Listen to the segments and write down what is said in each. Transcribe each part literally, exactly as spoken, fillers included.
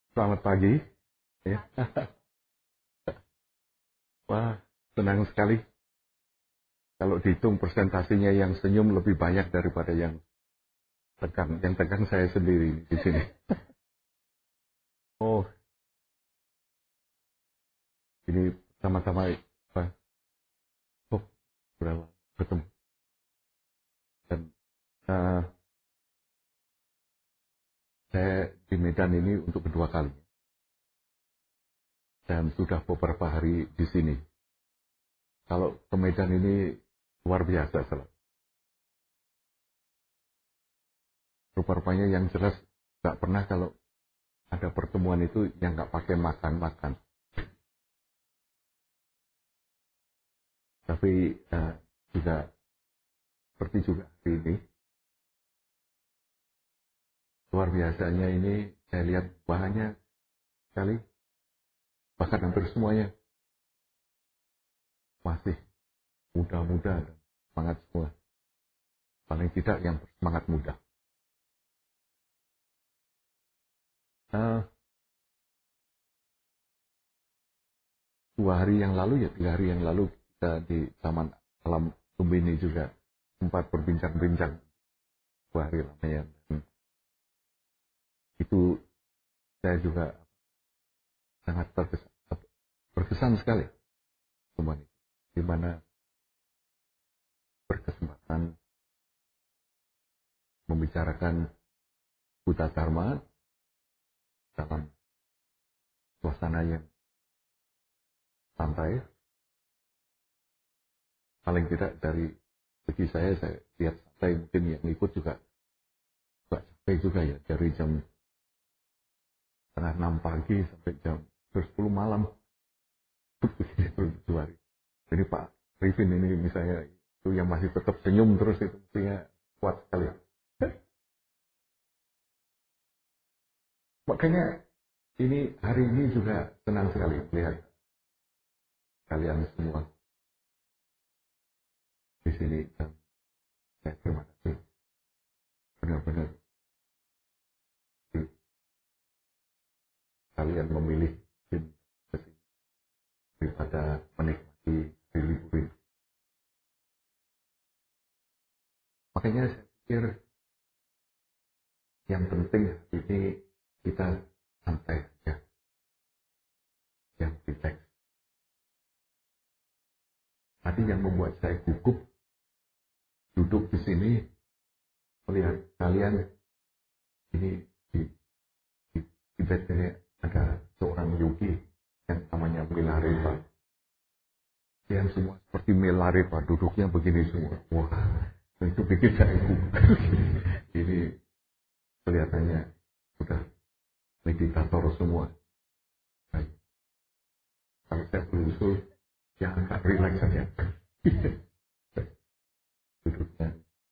Selamat pagi. Ya. Wah, senang sekali. Kalau dihitung presentasinya yang senyum lebih banyak daripada yang tegang. Yang tegang saya sendiri di sini. Oh, ini sama-sama apa? Oh, berapa bertemu. Dan uh, saya di Medan ini untuk kedua kali. Dan sudah beberapa hari di sini. Kalau ke Medan ini luar biasa selalu. Rupa-rupanya yang jelas nggak pernah kalau ada pertemuan itu yang nggak pakai makan-makan. Tapi uh, juga seperti juga hari ini, luar biasanya ini saya lihat banyak sekali, bahkan hampir semuanya masih muda-muda dan semangat semua. Paling tidak yang semangat muda. Uh, dua hari yang lalu ya, tiga hari yang lalu kita di Taman Alam Lumbini juga sempat berbincang-bincang dua hari lamanya. Dan itu saya juga sangat terkesan, berkesan sekali semuanya. Di mana berkesempatan membicarakan Buddha Dharma dalam suasana yang santai. Paling tidak dari segi saya, saya lihat santai, mungkin yang ikut juga gak capek juga ya, dari jam setengah enam pagi sampai jam sepuluh malam. Dua hari. Jadi Pak Rifin ini misalnya itu yang masih tetap senyum terus itu mestinya kuat sekali. Makanya ini hari ini juga senang sekali melihat kalian semua di sini dan saya terima kasih benar-benar kalian memilih daripada menikmati hari libur ini. Makanya saya pikir yang penting ini kita santai saja, yang relax. Tadi yang membuat saya gugup duduk di sini melihat kalian ini di, di Tibet ini ada seorang yogi yang namanya Milarepa. Kalian semua seperti Milarepa, duduknya begini semua. Wah, itu bikin saya gugup. Ini kelihatannya sudah meditator semua. Baik. Kalau saya berusul, ya agak relax saja. Duduknya.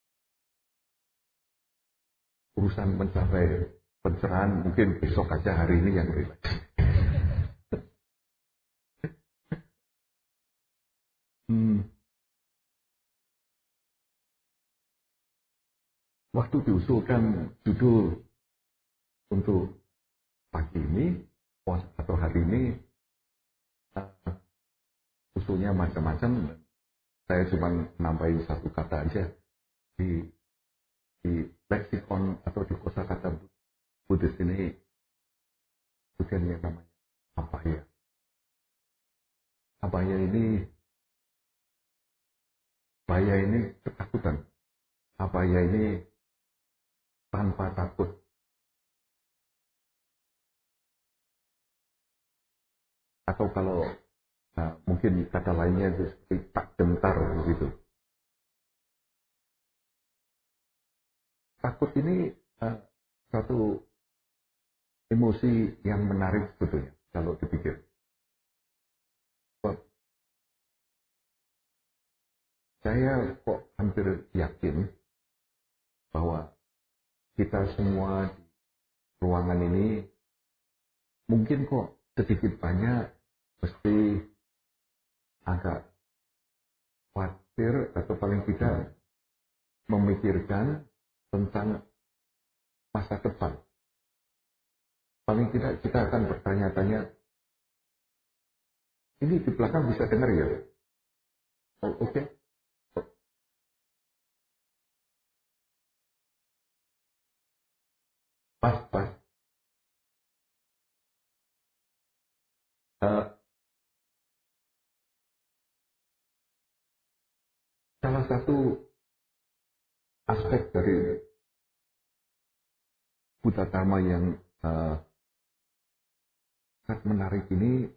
Urusan mencapai pencerahan mungkin besok aja, hari ini yang relax. Hmm. Waktu diusulkan judul untuk pagi ini atau hari ini, uh, usulnya macam-macam. Saya cuma nambahin satu kata aja di di leksikon atau di kosakata Buddhis ini, bukan yang namanya abaya. Abaya ini, abaya ini ketakutan. Abaya ini tanpa takut. Atau kalau nah, mungkin kata lainnya itu seperti tak gentar begitu. Takut ini uh, satu emosi yang menarik sebetulnya kalau dipikir. Saya kok hampir yakin bahwa kita semua di ruangan ini mungkin kok sedikit banyak mesti agak khawatir atau paling tidak memikirkan tentang masa depan. paling tidak kita akan bertanya-tanya, ini di belakang bisa dengar ya? Oh, oke. Okay. Pas, pas. Uh, salah satu aspek dari Buddha Dharma yang uh, sangat menarik ini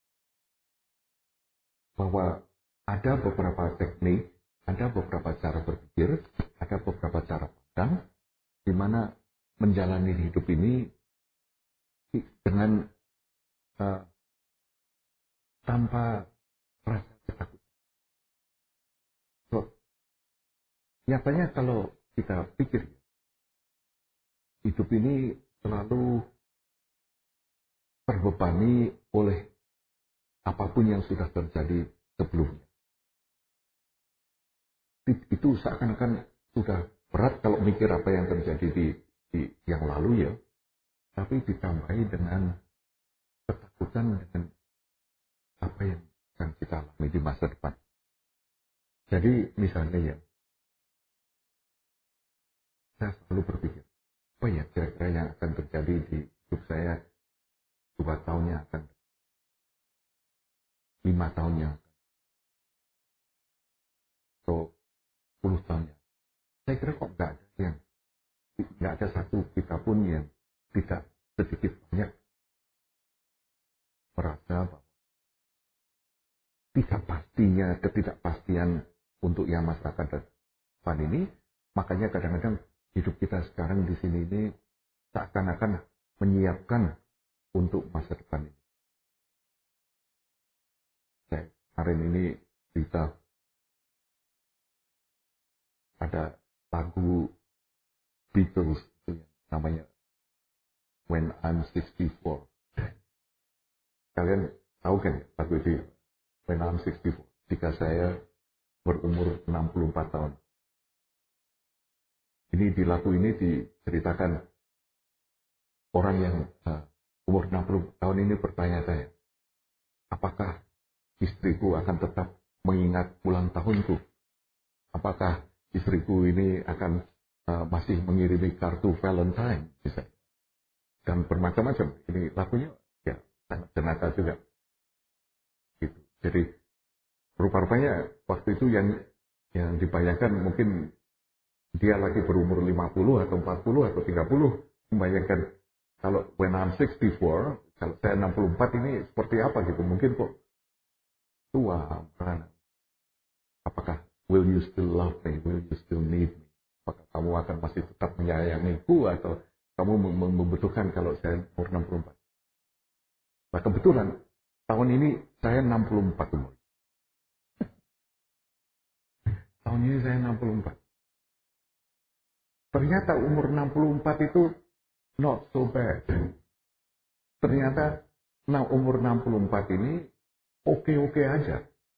bahwa ada beberapa teknik, ada beberapa cara berpikir, ada beberapa cara pandang, di mana menjalani hidup ini dengan uh, tanpa rasa ketakutan. So, nyatanya kalau kita pikir, hidup ini selalu terbebani oleh apapun yang sudah terjadi sebelumnya. Itu seakan-akan sudah berat kalau mikir apa yang terjadi di, di yang lalu ya, tapi ditambahi dengan ketakutan dengan apa yang akan kita alami di masa depan. Jadi misalnya ya, saya selalu berpikir, apa ya kira-kira yang akan terjadi di hidup saya dua tahunnya akan, lima tahunnya, atau sepuluh tahunnya. Saya kira kok nggak ada yang, nggak ada satu kita pun yang tidak sedikit banyak merasa bahwa tidak pastinya, ketidakpastian untuk yang masyarakat depan ini, makanya kadang-kadang hidup kita sekarang di sini ini seakan-akan menyiapkan untuk masa depan ini. Saya kemarin ini cerita ada lagu Beatles itu yang namanya When I'm sixty-four. Kalian tahu kan lagu itu When I'm sixty-four, jika saya berumur enam puluh empat tahun. Ini di lagu ini diceritakan orang yang uh, umur enam puluh tahun ini bertanya-tanya, apakah istriku akan tetap mengingat ulang tahunku? Apakah istriku ini akan uh, masih mengirimi kartu Valentine? Bisa. Dan bermacam-macam. Ini lagunya ya sangat jenaka juga. Gitu. Jadi rupa-rupanya waktu itu yang yang dibayangkan mungkin dia lagi berumur lima puluh atau empat puluh atau tiga puluh, membayangkan kalau when I'm sixty-four, kalau saya enam puluh empat ini seperti apa gitu, mungkin kok tua, kan? Apakah will you still love me, will you still need me, apakah kamu akan masih tetap menyayangiku atau kamu membutuhkan kalau saya umur enam puluh empat. Nah kebetulan tahun ini saya enam puluh empat umur. Tahun ini saya enam puluh empat. Ternyata umur enam puluh empat itu not so bad. Ternyata nah, umur enam puluh empat ini oke-oke aja.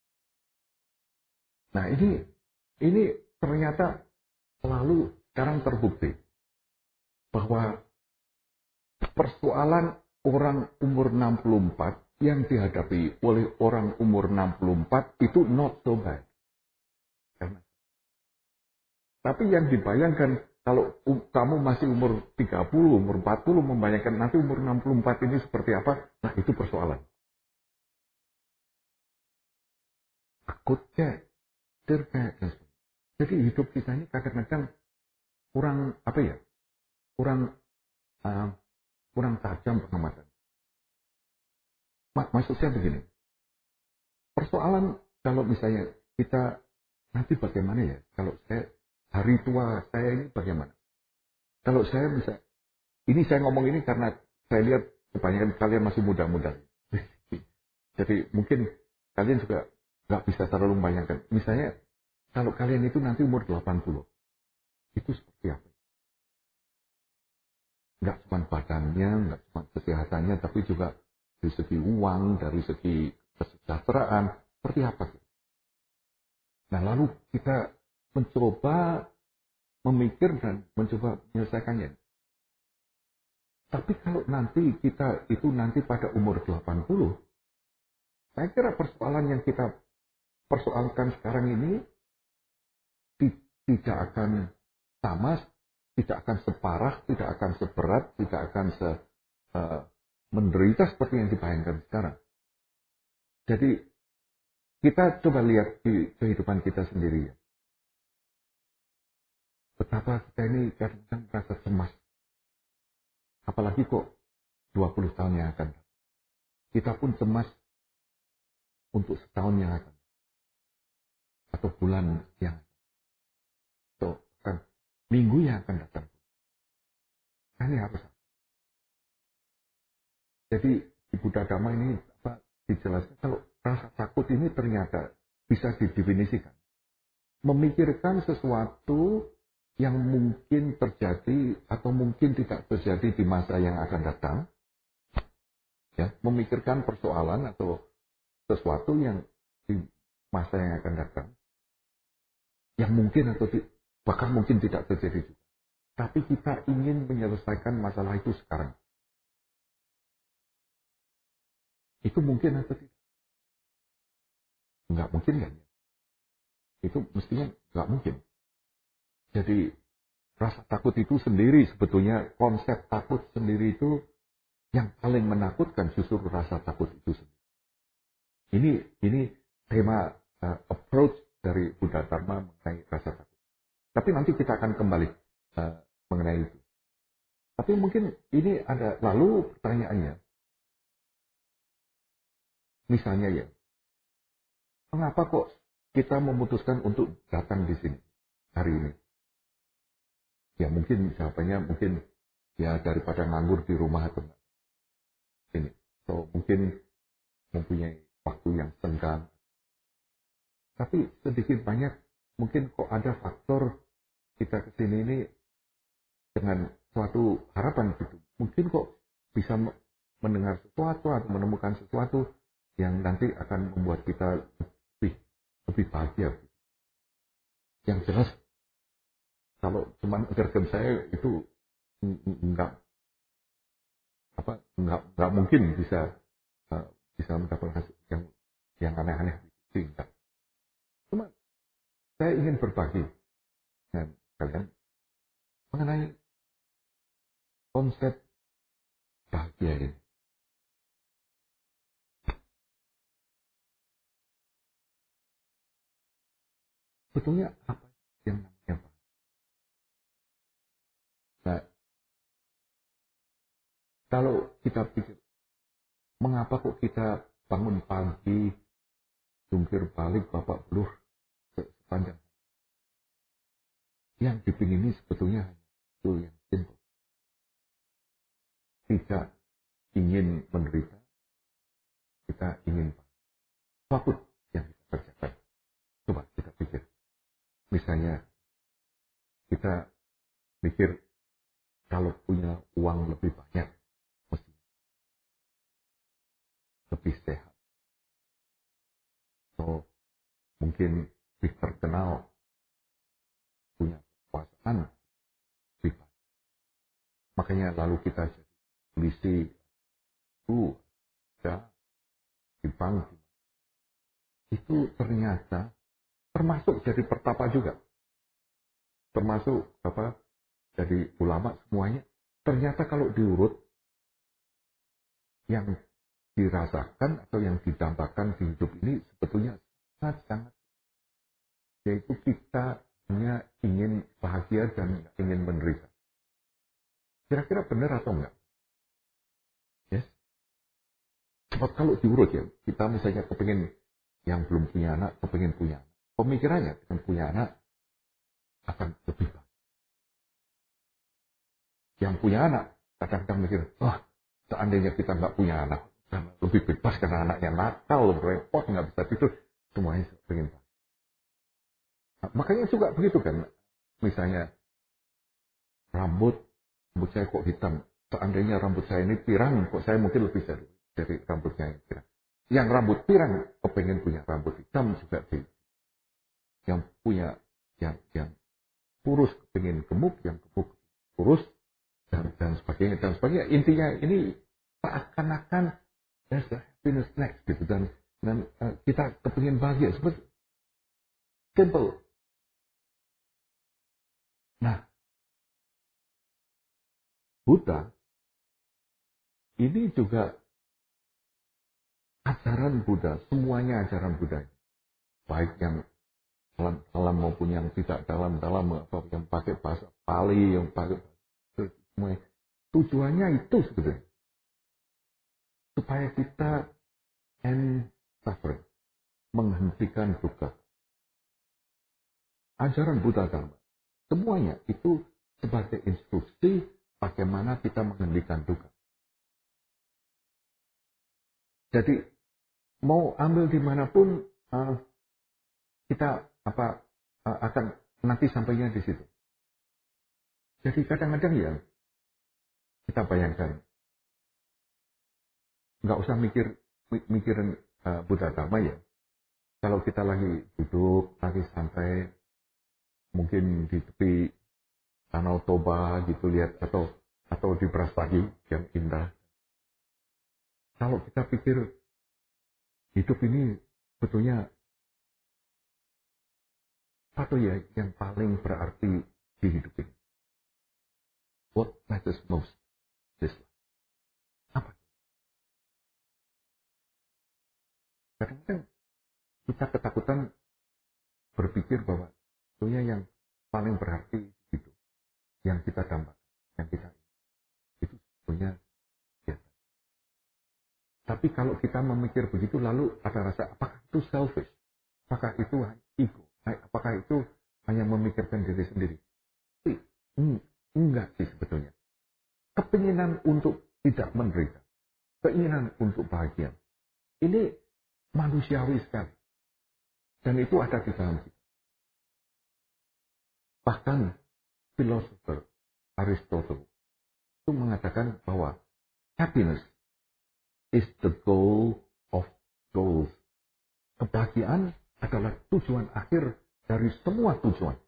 Nah ini ini ternyata selalu sekarang terbukti bahwa persoalan orang umur enam puluh empat yang dihadapi oleh orang umur enam puluh empat itu not so bad. Tapi yang dibayangkan kalau um, kamu masih umur tiga puluh, umur empat puluh, membayangkan nanti umur enam puluh empat ini seperti apa, nah itu persoalan. Takutnya, terkait. Jadi hidup kita ini kadang-kadang kurang, apa ya, kurang uh, kurang tajam pengamatan. Mak, maksud saya begini, persoalan kalau misalnya kita nanti bagaimana ya, kalau saya hari tua saya ini bagaimana? Kalau saya bisa, ini saya ngomong ini karena saya lihat kebanyakan kalian masih muda-muda. Jadi mungkin kalian juga nggak bisa terlalu membayangkan. Misalnya kalau kalian itu nanti umur delapan puluh, itu seperti apa? Nggak cuma badannya, nggak cuma kesehatannya, tapi juga dari segi uang, dari segi kesejahteraan, seperti apa? Nah lalu kita mencoba memikir dan mencoba menyelesaikannya. Tapi kalau nanti kita itu nanti pada umur delapan puluh, saya kira persoalan yang kita persoalkan sekarang ini tidak akan sama, tidak akan separah, tidak akan seberat, tidak akan se, uh, menderita seperti yang dibayangkan sekarang. Jadi kita coba lihat di kehidupan kita sendiri ya. Betapa kita ini kadang-kadang merasa cemas. Apalagi kok dua puluh tahun yang akan datang. Kita pun cemas untuk setahun yang akan datang. Atau bulan yang atau kan, minggu yang akan datang. Ini harus. Jadi di Buddha Dhamma ini apa, dijelaskan kalau rasa takut ini ternyata bisa didefinisikan. Memikirkan sesuatu yang mungkin terjadi atau mungkin tidak terjadi di masa yang akan datang. Ya, memikirkan persoalan atau sesuatu yang di masa yang akan datang. Yang mungkin atau di, bahkan mungkin tidak terjadi juga. Tapi kita ingin menyelesaikan masalah itu sekarang. Itu mungkin atau tidak? Enggak mungkin kan? Itu mestinya enggak mungkin. Jadi rasa takut itu sendiri sebetulnya konsep takut sendiri itu yang paling menakutkan justru rasa takut itu sendiri. Ini ini tema uh, approach dari Buddha Dharma mengenai rasa takut. Tapi nanti kita akan kembali uh, mengenai itu. Tapi mungkin ini ada lalu pertanyaannya. Misalnya ya, mengapa kok kita memutuskan untuk datang di sini hari ini? Ya mungkin jawabannya mungkin ya daripada nganggur di rumah atau enggak. Ini. So mungkin mempunyai waktu yang senggang. Tapi sedikit banyak mungkin kok ada faktor kita ke sini ini dengan suatu harapan gitu. Mungkin kok bisa mendengar sesuatu atau menemukan sesuatu yang nanti akan membuat kita lebih lebih bahagia. Yang jelas kalau cuman ajarkan saya itu enggak apa enggak enggak mungkin bisa uh, bisa mendapatkan hasil yang yang aneh-aneh itu enggak. Cuma saya ingin berbagi dengan kalian mengenai konsep bahagia ini. Sebetulnya apa yang namanya bahagia? Nah, kalau kita pikir mengapa kok kita bangun pagi, jungkir balik, babak belur sepanjang. Yang dipingin ini sebetulnya hanya itu yang simple. Tidak ingin menderita, kita ingin apapun yang kita kerjakan. Coba kita pikir. Misalnya, kita pikir kalau punya uang lebih banyak, mesti lebih sehat. So, mungkin lebih terkenal, punya kekuasaan, lebih banyak. Makanya lalu kita jadi polisi, itu, ya, di bank. Itu ternyata termasuk jadi pertapa juga. Termasuk apa? Jadi ulama semuanya. Ternyata kalau diurut, yang dirasakan atau yang didambakan di hidup ini sebetulnya sangat-sangat. Yaitu kita hanya ingin bahagia dan ingin menderita. Kira-kira benar atau enggak? Yes. Sebab kalau diurut ya, kita misalnya kepingin yang belum punya anak, kepingin punya anak. Pemikirannya dengan punya anak akan lebih baik. Yang punya anak kadang-kadang mikir, wah seandainya kita nggak punya anak, lebih bebas karena anaknya nakal, repot, nggak bisa tidur, semuanya pengen baik. Nah, makanya juga begitu kan, misalnya rambut, rambut saya kok hitam, seandainya rambut saya ini pirang, kok saya mungkin lebih dari, dari rambutnya yang pirang. Yang rambut pirang, kepengen punya rambut hitam juga di, yang punya, yang yang kurus kepengen gemuk, yang gemuk kurus, dan, dan sebagainya dan sebagainya. Intinya ini seakan-akan there's a happiness next gitu dan dan uh, kita kepingin bahagia seperti simple. Nah, Buddha ini juga ajaran Buddha, semuanya ajaran Buddha, baik yang dalam-dalam maupun yang tidak dalam-dalam atau yang pakai bahasa Pali, yang pakai semua tujuannya itu sebenarnya supaya kita end suffering, menghentikan duka. Ajaran Buddha Dharma, semuanya itu sebagai instruksi bagaimana kita menghentikan duka. Jadi mau ambil dimanapun uh, kita apa uh, akan nanti sampainya di situ. Jadi kadang-kadang ya kita bayangkan nggak usah mikir mikirin uh, Buddha Dharma ya. Kalau kita lagi duduk, lagi santai, mungkin di tepi Danau Toba gitu lihat atau atau di Brastagi yang indah. Kalau kita pikir hidup ini sebetulnya apa ya yang paling berarti di hidup ini? What matters most? This life. Apa? Kadang-kadang kita ketakutan berpikir bahwa sebetulnya yang paling berarti hidup, yang kita dambakan, yang kita itu sebetulnya biasa. Tapi kalau kita memikir begitu lalu ada rasa apakah itu selfish? Apakah itu ego? Apakah itu hanya memikirkan diri sendiri? Hmm, enggak sih sebetulnya. Keinginan untuk tidak menderita, keinginan untuk bahagia, ini manusiawi sekali. Dan itu ada di dalam kita. Bahkan filosofer Aristotle itu mengatakan bahwa happiness is the goal of goals. Kebahagiaan adalah tujuan akhir dari semua tujuan.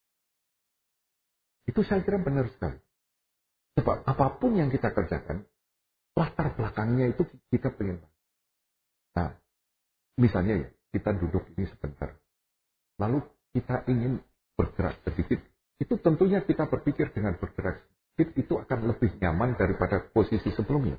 Itu saya kira benar sekali. Sebab apapun yang kita kerjakan, latar belakangnya itu kita pengen. Nah, misalnya ya, kita duduk ini sebentar. Lalu kita ingin bergerak sedikit. Itu tentunya kita berpikir dengan bergerak sedikit itu akan lebih nyaman daripada posisi sebelumnya.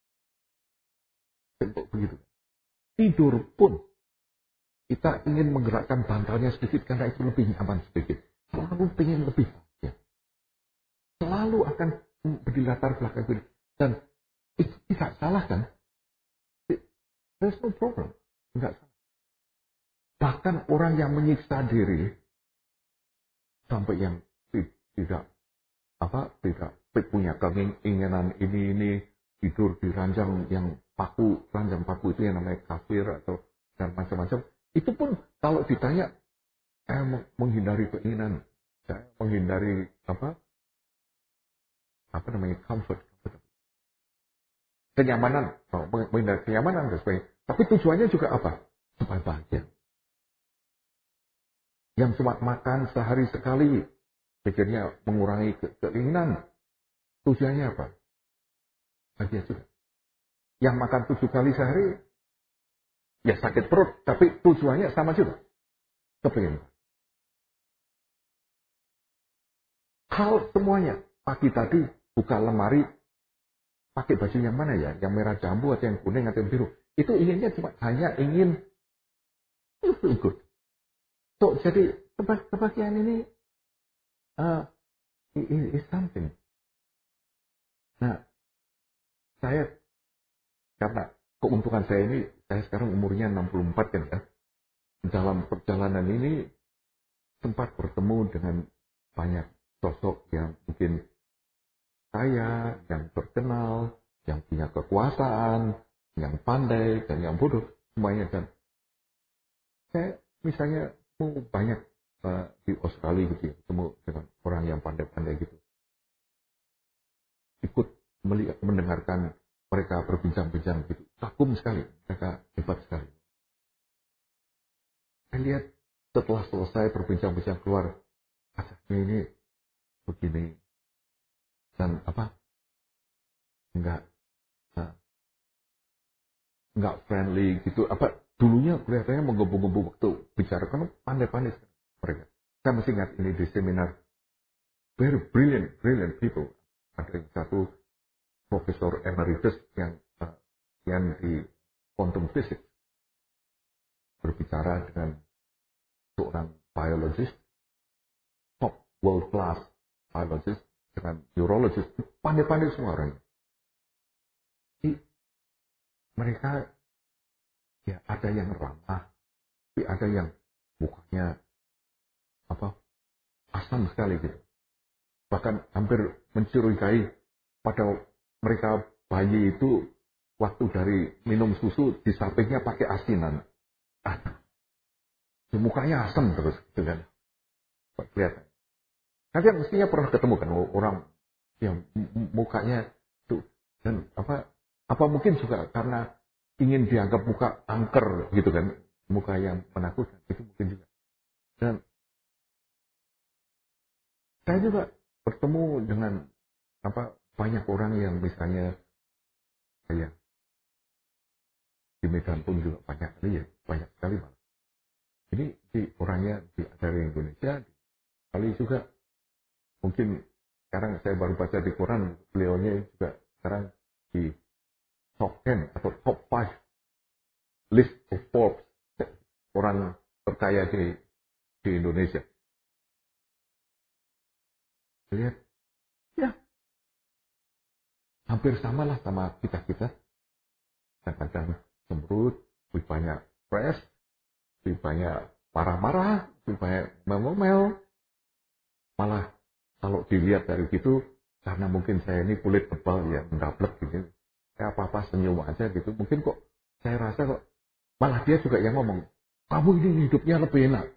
Begitu. Tidur pun kita ingin menggerakkan bantalnya sedikit karena itu lebih nyaman sedikit. Selalu ingin lebih bahagia. Selalu akan di latar belakang itu. Dan itu tidak salah kan? There's no problem. Enggak salah. Bahkan orang yang menyiksa diri sampai yang tidak apa tidak punya keinginan ini ini tidur di ranjang yang paku, ranjang paku itu yang namanya kafir atau dan macam-macam. Itu pun kalau ditanya saya menghindari keinginan, saya menghindari apa apa namanya comfort, kenyamanan, oh, menghindari kenyamanan dan sebagainya. Tapi tujuannya juga apa? Supaya bahagia. Yang cuma makan sehari sekali, pikirnya mengurangi ke keinginan. Tujuannya apa? Bahagia juga. Yang makan tujuh kali sehari, ya sakit perut, tapi tujuannya sama juga. Kepingin. Hal semuanya. Pagi tadi buka lemari, pakai baju yang mana ya? Yang merah jambu atau yang kuning atau yang biru. Itu inginnya cuma hanya ingin you feel good. So, jadi kebahagiaan ini uh, is something. Nah, saya karena keuntungan saya ini, saya sekarang umurnya enam puluh empat kan ya. Dalam perjalanan ini sempat bertemu dengan banyak sosok yang mungkin kaya, yang terkenal, yang punya kekuasaan, yang pandai, dan yang bodoh, semuanya. Dan saya misalnya mau banyak uh, di Australia gitu ya, ketemu dengan orang yang pandai-pandai gitu. Ikut melihat, mendengarkan mereka berbincang-bincang gitu. Kagum sekali, mereka hebat sekali. Saya lihat setelah selesai berbincang-bincang keluar, asasnya ini begini. dan apa enggak uh, enggak friendly gitu. Apa dulunya kelihatannya menggebu-gebu waktu bicara, kan pandai-pandai mereka. Saya masih ingat ini di seminar, very brilliant, brilliant people. Ada yang satu profesor emeritus yang uh, yang di quantum physics berbicara dengan seorang biologist, top world class biologist, dengan neurologist, pandai-pandai semua orang. Jadi mereka ya ada yang ramah, tapi ada yang mukanya apa asam sekali gitu. Bahkan hampir mencurigai pada mereka bayi itu waktu dari minum susu di sampingnya pakai asinan. Ah, mukanya asam terus gitu kan. Kelihatan. Kalian mestinya pernah ketemu kan orang yang mukanya itu dan apa apa mungkin juga karena ingin dianggap muka angker gitu kan, muka yang menakutkan itu mungkin juga. Dan saya juga bertemu dengan apa banyak orang yang misalnya saya di Medan pun juga banyak kali ya, banyak sekali malah. Ini di orangnya di dari Indonesia, di Bali juga mungkin sekarang saya baru baca di koran beliaunya juga sekarang di top ten atau top five list of Forbes orang terkaya di di Indonesia. Lihat, ya hampir samalah sama kita-kita. Kadang-kadang cemberut, lebih banyak stres, lebih banyak marah-marah, lebih banyak ngomel. Malah kalau dilihat dari situ, karena mungkin saya ini kulit tebal ya, mendablek gitu. Saya apa-apa senyum aja gitu. Mungkin kok saya rasa kok malah dia juga yang ngomong, kamu ini hidupnya lebih enak.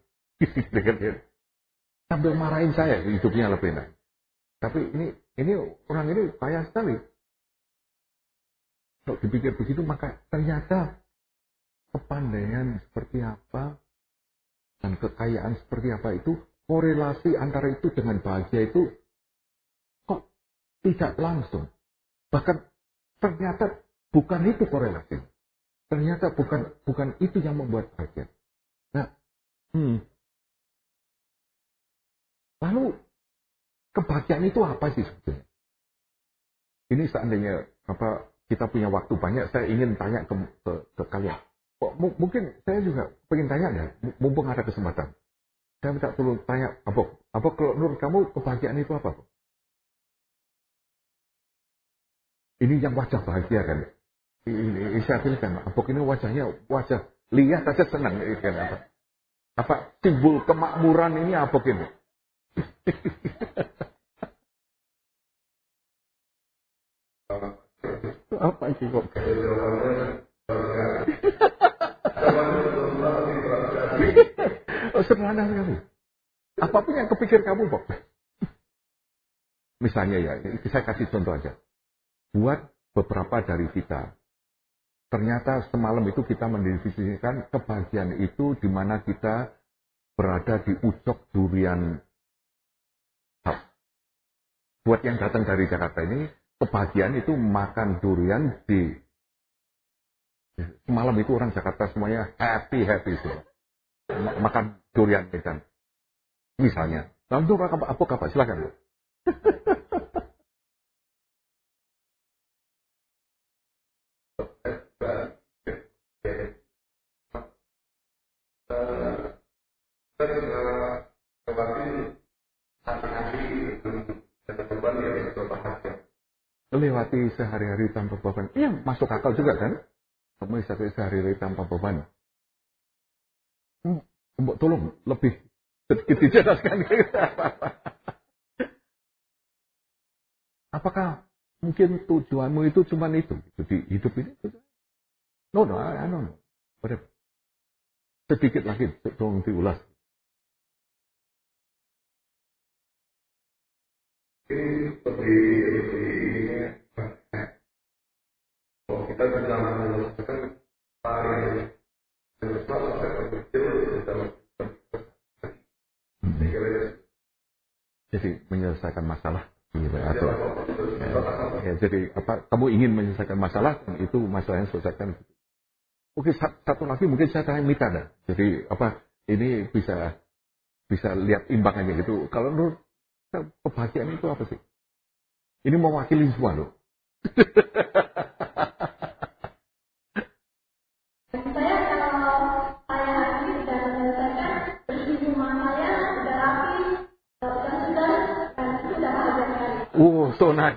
Sambil marahin saya, hidupnya lebih enak. Tapi ini ini orang ini kaya sekali. Kalau dipikir begitu, maka ternyata kepandaian seperti apa dan kekayaan seperti apa itu, korelasi antara itu dengan bahagia itu kok tidak langsung. Bahkan ternyata bukan itu korelasi. Ternyata bukan bukan itu yang membuat bahagia. Nah, hmm. Lalu kebahagiaan itu apa sih sebetulnya? Ini seandainya apa kita punya waktu banyak, saya ingin tanya ke, ke, ke kalian. M- mungkin saya juga pengen tanya ya, mumpung ada kesempatan. Saya minta tolong tanya, Abok, Abok kalau menurut kamu kebahagiaan itu apa? Ini yang wajah bahagia kan? Ini, ini saya pilihkan, Abok ini wajahnya wajah lihat saja senang. Ini kan apa? Apa timbul kemakmuran ini Abok ini? Apa sih kok? Oh, sederhana sekali. Apapun yang kepikir kamu, Bob. Misalnya ya, saya kasih contoh aja. Buat beberapa dari kita, ternyata semalam itu kita mendefinisikan kebahagiaan itu di mana kita berada di pucuk durian. Buat yang datang dari Jakarta ini, kebahagiaan itu makan durian di semalam itu orang Jakarta semuanya happy happy semua. Makan durian Medan. Misalnya. Lalu itu apa, apa, apa? Silakan. Lewati sehari-hari tanpa beban. Iya, masuk akal juga kan? Kamu bisa sehari-hari tanpa beban. Hmm, tolong lebih sedikit dijelaskan. Apakah mungkin tujuanmu itu cuma itu? Jadi hidup ini? No, no, I don't know. Whatever. Sedikit lagi, tolong diulas. Ini seperti kalau kita bisa menyelesaikan hari jadi menyelesaikan masalah Gitu, atau ya, ya, jadi apa? Kamu ingin menyelesaikan masalah, itu masalahnya selesaikan. Oke, satu lagi mungkin saya tanya Mita dah. Jadi apa? Ini bisa bisa lihat imbangannya gitu. Kalau menurut kebahagiaan itu apa sih? Ini mewakili semua loh. Saya kalau saya ini sudah menyelesaikan bersih rumah saya sudah rapi, sudah sudah dan itu sudah bahagia sekali. Oh, so nice.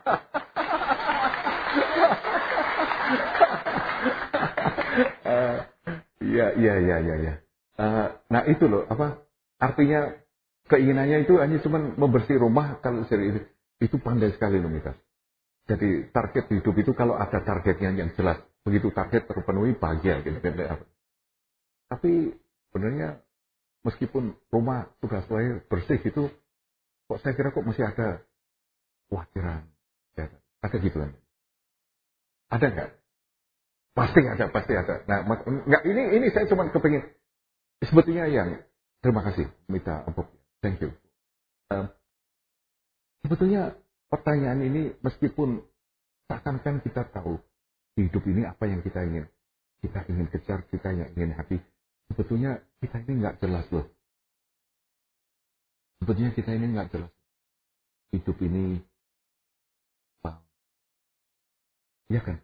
Iya, iya, iya, iya, iya. Nah itu loh, apa artinya keinginannya itu hanya cuma membersih rumah. Kalau serius itu pandai sekali loh Mita. Jadi target hidup itu kalau ada targetnya yang jelas, begitu target terpenuhi bahagia gitu. Tapi sebenarnya meskipun rumah sudah selesai bersih itu, kok saya kira kok masih ada kekhawatiran, ya, ada gitu kan? Ada nggak? Pasti ada, pasti ada. Nah, nggak ini ini saya cuma kepingin sebetulnya yang terima kasih Mita Empok, thank you. Uh, sebetulnya pertanyaan ini meskipun seakan-akan kita tahu hidup ini apa yang kita ingin, kita ingin kejar, kita yang ingin hati. Sebetulnya kita ini nggak jelas loh. Sebetulnya kita ini nggak jelas. Hidup ini, wow. Ya kan?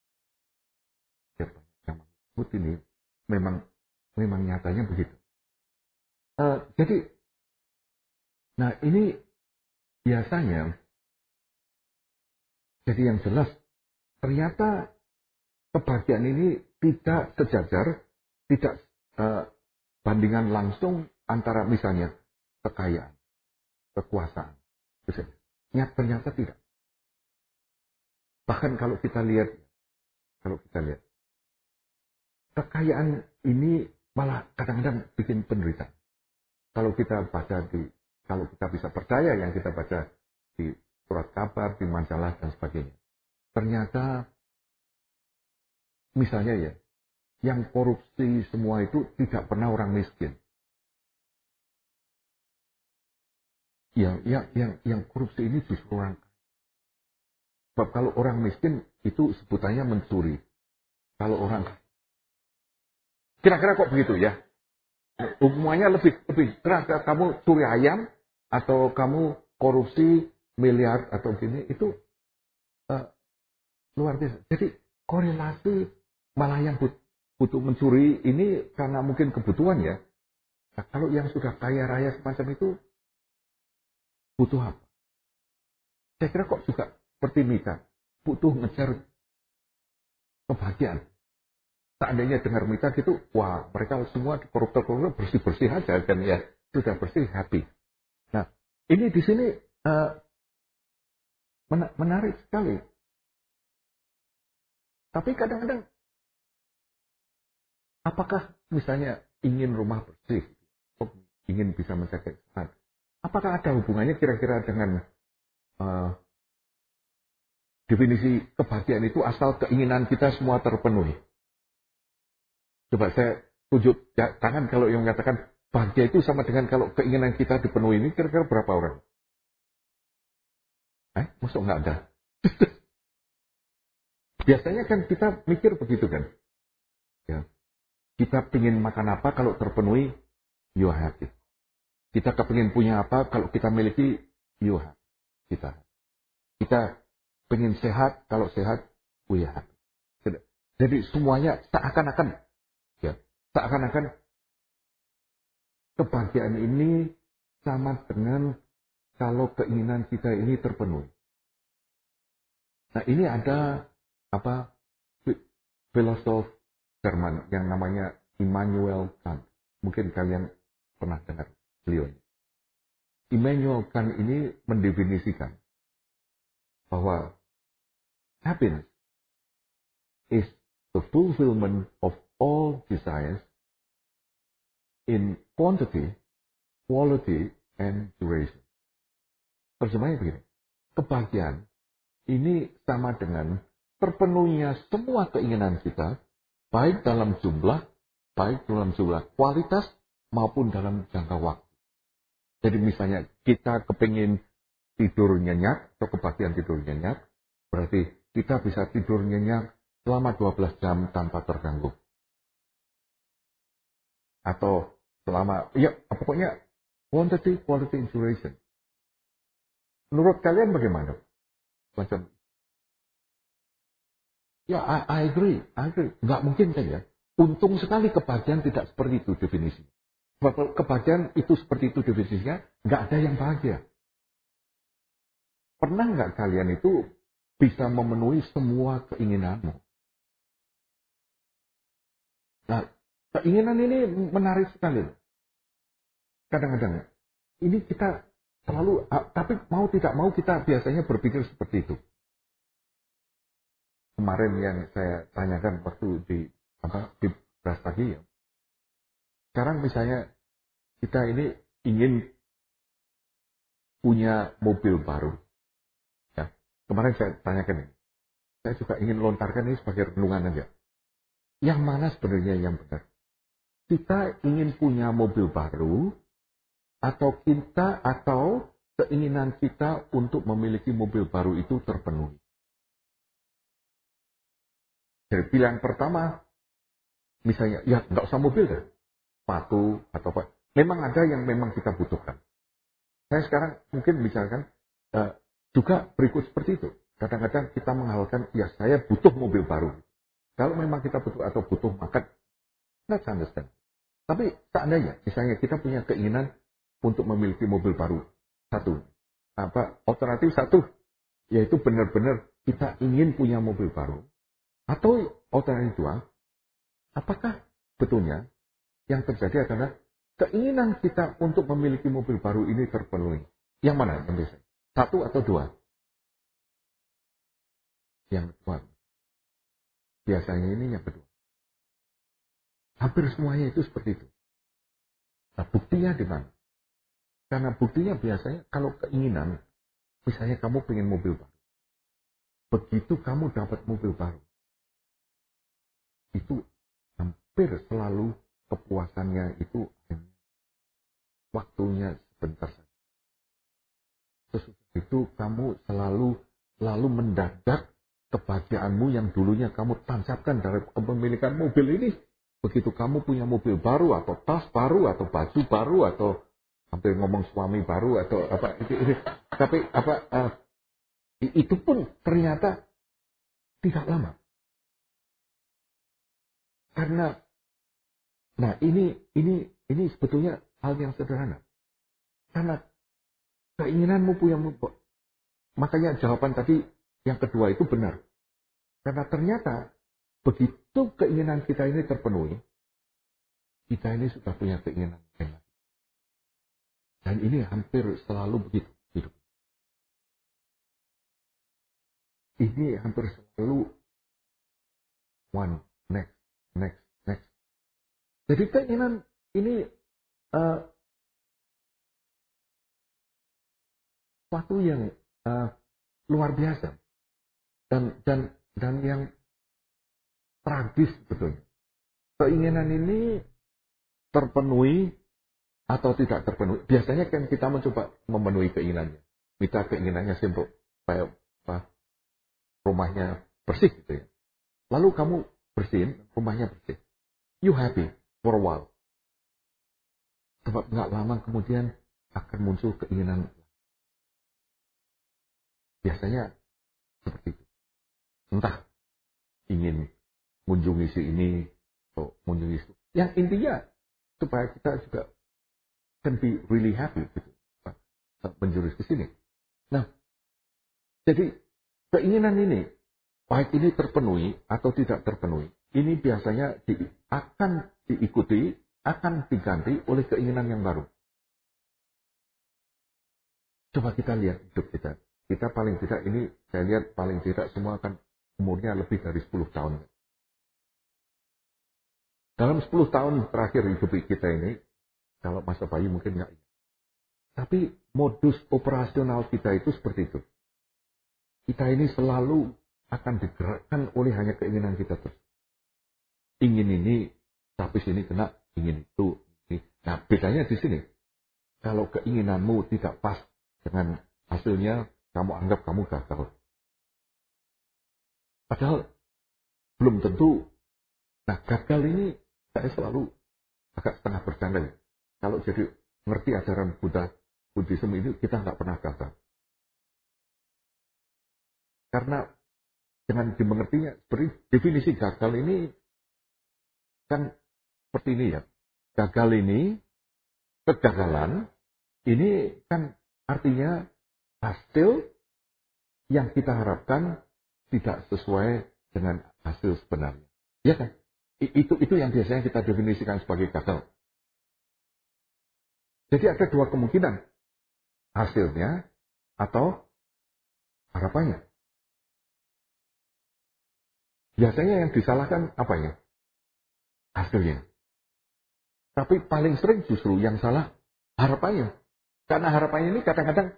Yang disebut ini memang memang nyatanya begitu. Uh, jadi, nah ini biasanya jadi yang jelas ternyata kebahagiaan ini tidak sejajar, tidak uh, bandingan langsung antara misalnya kekayaan, kekuasaan. Ternyata tidak. Bahkan kalau kita lihat, kalau kita lihat, kekayaan ini malah kadang-kadang bikin penderitaan. Kalau kita baca di, kalau kita bisa percaya yang kita baca di surat kabar, di majalah dan sebagainya. Ternyata, misalnya ya, yang korupsi semua itu tidak pernah orang miskin. Yang, yang, yang, yang korupsi ini justru orang. Sebab kalau orang miskin itu sebutannya mencuri. Kalau orang, kira-kira kok begitu ya? Hukumannya lebih lebih keras. Kamu curi ayam atau kamu korupsi miliar atau gini itu uh, luar biasa. Jadi korelasi malah yang butuh mencuri ini karena mungkin kebutuhan ya. Nah, kalau yang sudah kaya raya semacam itu butuh apa? Saya kira kok juga seperti Mita, butuh ngejar kebahagiaan. Seandainya dengar Mita gitu, wah mereka semua koruptor-koruptor bersih-bersih aja kan ya, sudah bersih, happy. Nah, ini di sini uh, menarik sekali. Tapi kadang-kadang, apakah misalnya ingin rumah bersih, ingin bisa menjaga kesehatan, apakah ada hubungannya kira-kira dengan uh, definisi kebahagiaan itu asal keinginan kita semua terpenuhi? Coba saya tunjuk ya, tangan kalau yang mengatakan bahagia itu sama dengan kalau keinginan kita dipenuhi, ini kira-kira berapa orang? Eh, maksud nggak ada? Biasanya kan kita mikir begitu kan? Ya. Kita pingin makan apa kalau terpenuhi, you are happy. Kita kepingin punya apa kalau kita miliki, you are happy. Kita. Kita pingin sehat, kalau sehat, we are happy. Jadi semuanya seakan-akan, ya, seakan-akan kebahagiaan ini sama dengan kalau keinginan kita ini terpenuhi. Nah ini ada apa filosof Jerman yang namanya Immanuel Kant. Mungkin kalian pernah dengar beliau. Immanuel Kant ini mendefinisikan bahwa happiness is the fulfillment of all desires in quantity, quality, and duration. Terjemahnya begini, kebahagiaan ini sama dengan terpenuhinya semua keinginan kita, baik dalam jumlah, baik dalam jumlah kualitas, maupun dalam jangka waktu. Jadi misalnya kita kepingin tidur nyenyak atau kebahagiaan tidur nyenyak, berarti kita bisa tidur nyenyak selama dua belas jam tanpa terganggu. Atau selama, ya pokoknya quantity, quality duration. Menurut kalian bagaimana? Macam, ya I, I agree, I agree. Nggak mungkin kan ya. Untung sekali kebahagiaan tidak seperti itu definisinya. Sebab kebahagiaan itu seperti itu definisinya, nggak ada yang bahagia. Pernah nggak kalian itu bisa memenuhi semua keinginanmu? Nah, keinginan ini menarik sekali. Kadang-kadang, ini kita selalu, tapi mau tidak mau kita biasanya berpikir seperti itu. Kemarin yang saya tanyakan waktu di apa di beras pagi ya. Sekarang misalnya kita ini ingin punya mobil baru. Ya. Kemarin saya tanyakan ini. Saya juga ingin lontarkan ini sebagai renungan aja. Yang mana sebenarnya yang benar? Kita ingin punya mobil baru atau kita atau keinginan kita untuk memiliki mobil baru itu terpenuhi. Jadi pilihan pertama, misalnya, ya nggak usah mobil deh, sepatu atau apa. Memang ada yang memang kita butuhkan. Saya sekarang mungkin misalkan uh, juga berikut seperti itu. Kadang-kadang kita menghalalkan, ya saya butuh mobil baru. Kalau memang kita butuh atau butuh makan, let's understand. Tapi seandainya, misalnya kita punya keinginan untuk memiliki mobil baru, satu, apa alternatif satu, yaitu benar-benar kita ingin punya mobil baru. Atau alternatif dua, apakah betulnya yang terjadi adalah keinginan kita untuk memiliki mobil baru ini terpenuhi? Yang mana yang biasa? Satu atau dua? Yang kedua. Biasanya ini yang kedua. Hampir semuanya itu seperti itu. Nah, buktinya di mana? Karena buktinya biasanya kalau keinginan, misalnya kamu pengen mobil baru. Begitu kamu dapat mobil baru, itu hampir selalu kepuasannya itu waktunya sebentar saja. Sesudah itu kamu selalu selalu mendadak kebahagiaanmu yang dulunya kamu tancapkan dari kepemilikan mobil ini. Begitu kamu punya mobil baru atau tas baru atau baju baru atau hampir ngomong suami baru atau apa itu, itu. Tapi apa uh, itu pun ternyata tidak lama. Karena, nah ini ini ini sebetulnya hal yang sederhana. Karena keinginanmu punya, makanya jawaban tadi yang kedua itu benar. Karena ternyata begitu keinginan kita ini terpenuhi, kita ini sudah punya keinginan lain. Dan ini hampir selalu begitu hidup. Ini hampir selalu one, next, next, next. Jadi keinginan ini uh, suatu yang uh, luar biasa dan dan dan yang tragis sebetulnya. Keinginan ini terpenuhi atau tidak terpenuhi. Biasanya kan kita mencoba memenuhi keinginannya. Kita keinginannya simpel, supaya apa, rumahnya bersih gitu ya. Lalu kamu bersihin, rumahnya bersih. You happy for a while. Sebab nggak lama kemudian akan muncul keinginan. Biasanya seperti itu. Entah ingin mengunjungi si ini atau mengunjungi itu. Yang intinya supaya kita juga can be really happy gitu. Menjurus ke sini. Nah, jadi keinginan ini baik ini terpenuhi atau tidak terpenuhi, ini biasanya di, akan diikuti, akan diganti oleh keinginan yang baru. Coba kita lihat hidup kita. Kita paling tidak ini, saya lihat paling tidak semua akan umurnya lebih dari sepuluh tahun. Dalam sepuluh tahun terakhir hidup kita ini, kalau masa bayi mungkin nggak. Tapi modus operasional kita itu seperti itu. Kita ini selalu akan digerakkan oleh hanya keinginan kita terus. Ingin ini, tapi sini kena, ingin itu. Ini. Nah, bedanya di sini. Kalau keinginanmu tidak pas dengan hasilnya kamu anggap kamu gagal. Padahal belum tentu. Nah, gagal ini saya selalu agak setengah bercanda ya. Kalau jadi ngerti ajaran Buddha, Buddhisme ini kita nggak pernah gagal. Karena dengan dimengertinya, seperti definisi gagal ini kan seperti ini ya. Gagal ini, kegagalan, ini kan artinya hasil yang kita harapkan tidak sesuai dengan hasil sebenarnya. Ya kan? Itu itu yang biasanya kita definisikan sebagai gagal. Jadi ada dua kemungkinan. Hasilnya atau harapannya. Biasanya yang disalahkan apa ya? Hasilnya. Tapi paling sering justru yang salah harapannya. Karena harapannya ini kadang-kadang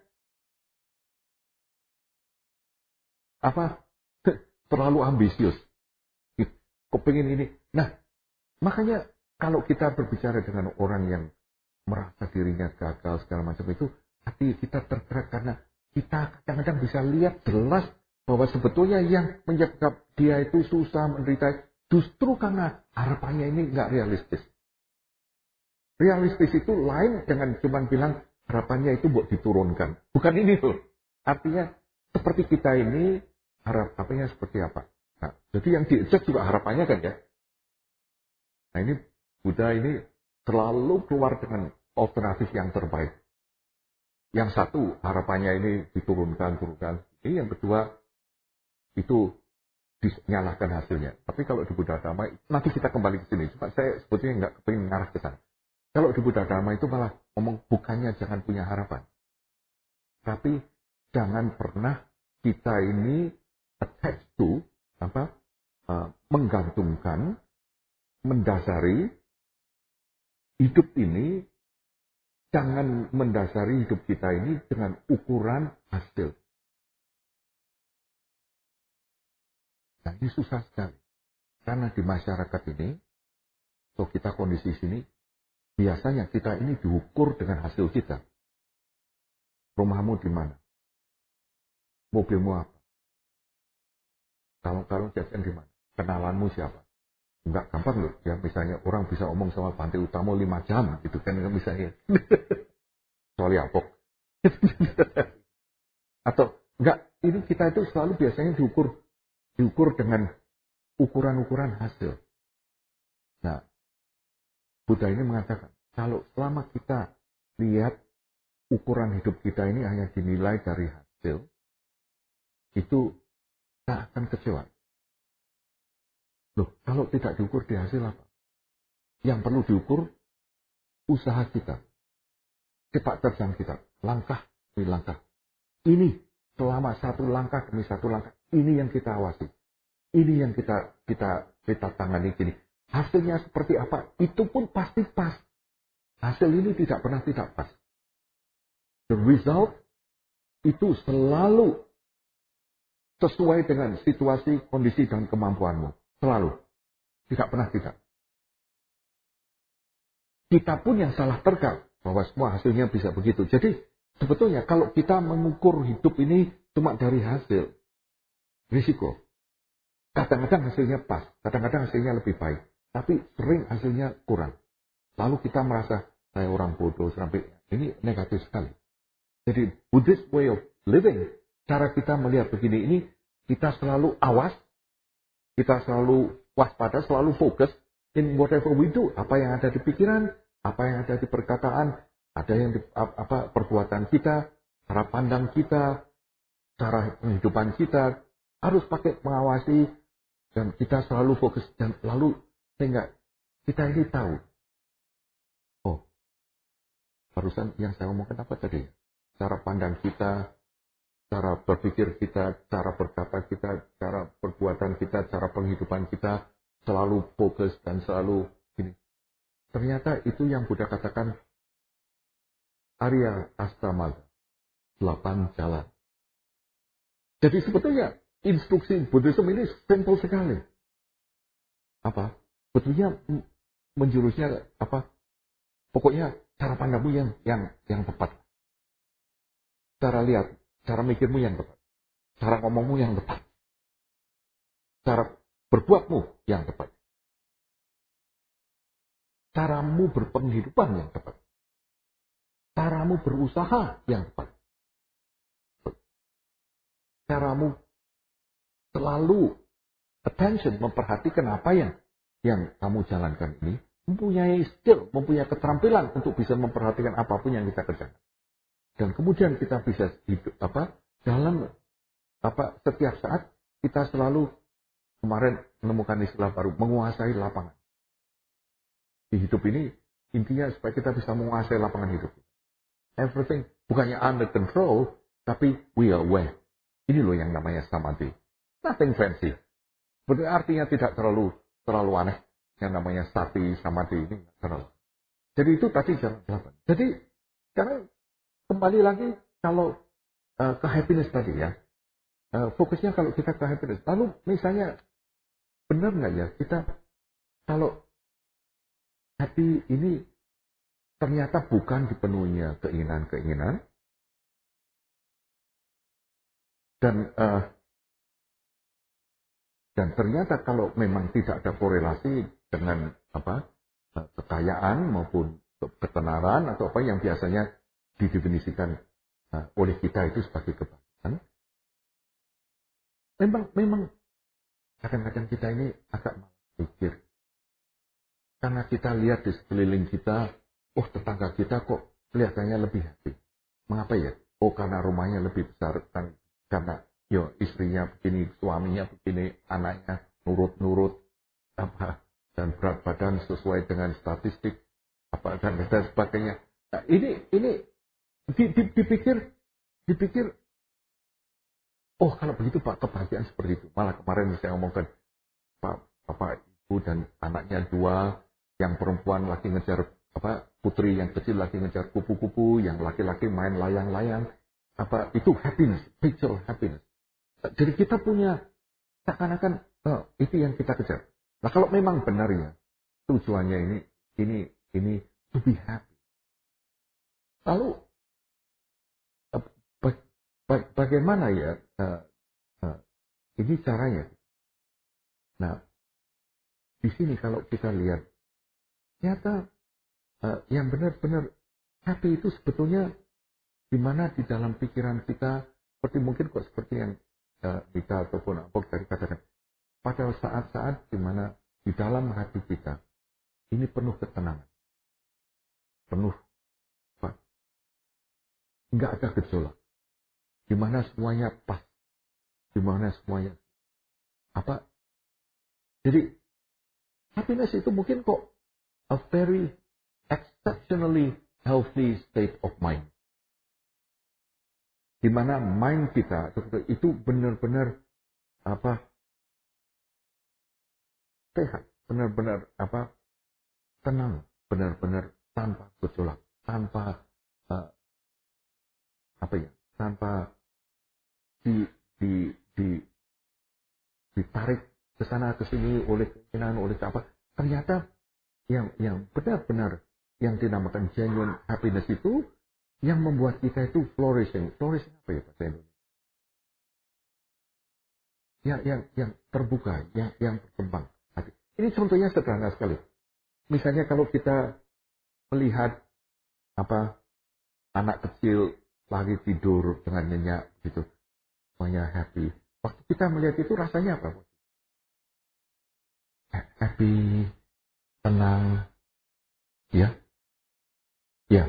apa? Terlalu ambisius. Kepingin ini. Nah, makanya kalau kita berbicara dengan orang yang merasa dirinya gagal segala macam itu, hati kita tergerak karena kita kadang-kadang bisa lihat jelas bahwa sebetulnya yang menyebabkan dia itu susah menderita justru karena harapannya ini nggak realistis. Realistis itu lain dengan cuma bilang harapannya itu buat diturunkan. Bukan ini tuh. Artinya seperti kita ini harapannya seperti apa. Nah, jadi yang diejek juga harapannya kan ya. Nah ini Buddha ini selalu keluar dengan alternatif yang terbaik. Yang satu harapannya ini diturunkan, turunkan. Ini yang kedua itu dinyalahkan hasilnya. Tapi kalau di Buddha Dharma, nanti kita kembali ke sini. Cuma saya sebetulnya nggak kepingin ngarah ke sana. Kalau di Buddha Dharma itu malah ngomong bukannya jangan punya harapan. Tapi jangan pernah kita ini attach to, apa, uh, menggantungkan, mendasari hidup ini, jangan mendasari hidup kita ini dengan ukuran hasil. Nah ini susah sekali. Karena di masyarakat ini, kalau kita kondisi sini, biasanya kita ini diukur dengan hasil kita. Rumahmu di mana? Mobilmu apa? Kalau-kalau jajan di mana? Kenalanmu siapa? Enggak gampang loh. Ya misalnya orang bisa omong sama Bante Utamo lima jam gitu kan misalnya. Soal Yapok. Atau enggak, ini kita itu selalu biasanya diukur diukur dengan ukuran-ukuran hasil. Nah, Buddha ini mengatakan, kalau selama kita lihat ukuran hidup kita ini hanya dinilai dari hasil, itu kita akan kecewa. Loh, kalau tidak diukur di hasil apa? Yang perlu diukur, usaha kita. Sepak terjang kita. Langkah demi langkah. Ini, selama satu langkah demi satu langkah, ini yang kita awasi. Ini yang kita kita kita tangani gini. Hasilnya seperti apa? Itu pun pasti pas. Hasil ini tidak pernah tidak pas. The result itu selalu sesuai dengan situasi, kondisi, dan kemampuanmu. Selalu. Tidak pernah tidak. Kita pun yang salah tergal bahwa semua hasilnya bisa begitu. Jadi sebetulnya kalau kita mengukur hidup ini cuma dari hasil, risiko. Kadang-kadang hasilnya pas, kadang-kadang hasilnya lebih baik. Tapi sering hasilnya kurang. Lalu kita merasa, saya orang bodoh, sampai ini negatif sekali. Jadi Buddhist way of living, cara kita melihat begini ini, kita selalu awas, kita selalu waspada, selalu fokus in whatever we do. Apa yang ada di pikiran, apa yang ada di perkataan, ada yang di apa perbuatan kita, cara pandang kita, cara kehidupan kita, harus pakai mengawasi, dan kita selalu fokus, dan lalu sehingga kita ini tahu, oh, barusan yang saya omongkan apa tadi? Cara pandang kita, cara berpikir kita, cara berkata kita, cara perbuatan kita, cara penghidupan kita, selalu fokus dan selalu gini. Ternyata itu yang Buddha katakan, Arya Astama, delapan jalan. Jadi sebetulnya instruksi Buddhisme ini simpel sekali. Apa? Betulnya menjurusnya apa? Pokoknya cara pandangmu yang yang yang tepat. Cara lihat cara mikirmu yang tepat, cara ngomongmu yang tepat, cara berbuatmu yang tepat, caramu berpenghidupan yang tepat, caramu berusaha yang tepat, caramu selalu attention memperhatikan apa yang yang kamu jalankan ini, mempunyai skill, mempunyai keterampilan untuk bisa memperhatikan apapun yang kita kerjakan. Dan kemudian kita bisa hidup apa dalam apa setiap saat kita selalu kemarin menemukan istilah baru, menguasai lapangan. Di hidup ini intinya supaya kita bisa menguasai lapangan hidup. Everything bukannya under control, tapi we are aware. Ini loh yang namanya samadhi. Nothing fancy. Berarti artinya tidak terlalu terlalu aneh. Yang namanya sati, samadhi ini terlalu. Jadi itu tadi jalan delapan. Jadi sekarang kembali lagi kalau uh, ke happiness tadi ya. Uh, fokusnya kalau kita ke happiness. Lalu misalnya benar nggak ya kita kalau happy ini ternyata bukan dipenuhinya keinginan-keinginan dan uh, dan ternyata kalau memang tidak ada korelasi dengan apa kekayaan maupun ketenaran atau apa yang biasanya didefinisikan uh, oleh kita itu sebagai kebahagiaan, memang memang kadang-kadang kita ini agak mikir karena kita lihat di sekeliling kita, oh tetangga kita kok kelihatannya lebih happy. Mengapa ya? Oh karena rumahnya lebih besar, karena yo istrinya begini, suaminya begini, anaknya nurut-nurut apa dan berat badan sesuai dengan statistik apa dan dan sebagainya. Nah, ini ini dipikir dipikir oh kalau begitu Pak kebahagiaan seperti itu. Malah kemarin saya ngomongkan Pak Bapak Ibu dan anaknya dua, yang perempuan lagi ngejar apa putri yang kecil lagi ngejar kupu-kupu, yang laki-laki main layang-layang. Apa itu happiness, picture happiness. Jadi kita punya seakan-akan oh, itu yang kita kejar. Nah kalau memang benar ya tujuannya ini ini ini to be happy. Lalu baga- bagaimana ya uh, uh, ini caranya? Nah di sini kalau kita lihat ternyata uh, yang benar-benar happy itu sebetulnya di mana di dalam pikiran kita seperti mungkin kok seperti yang uh, Dika ataupun Apok tadi katakan. Pada saat-saat di mana di dalam hati kita ini penuh ketenangan, penuh apa? Nggak ada gejolak, di mana semuanya pas, di mana semuanya apa? Jadi happiness itu mungkin kok a very exceptionally healthy state of mind, di mana mind kita itu benar-benar apa? Sehat, benar-benar apa? Tenang, benar-benar tanpa gejolak, tanpa uh, apa ya, tanpa di, di, di, ditarik ke sana ke sini oleh keinginan, oleh apa. Ternyata yang yang benar-benar yang dinamakan genuine happiness itu yang membuat kita itu flourishing. Flourishing apa ya bahasa Indonesia? Yang yang yang terbuka, yang yang berkembang. Ini contohnya sederhana sekali. Misalnya kalau kita melihat apa anak kecil lagi tidur dengan nyenyak gitu, semuanya happy. Waktu kita melihat itu rasanya apa? Happy, tenang, ya, ya.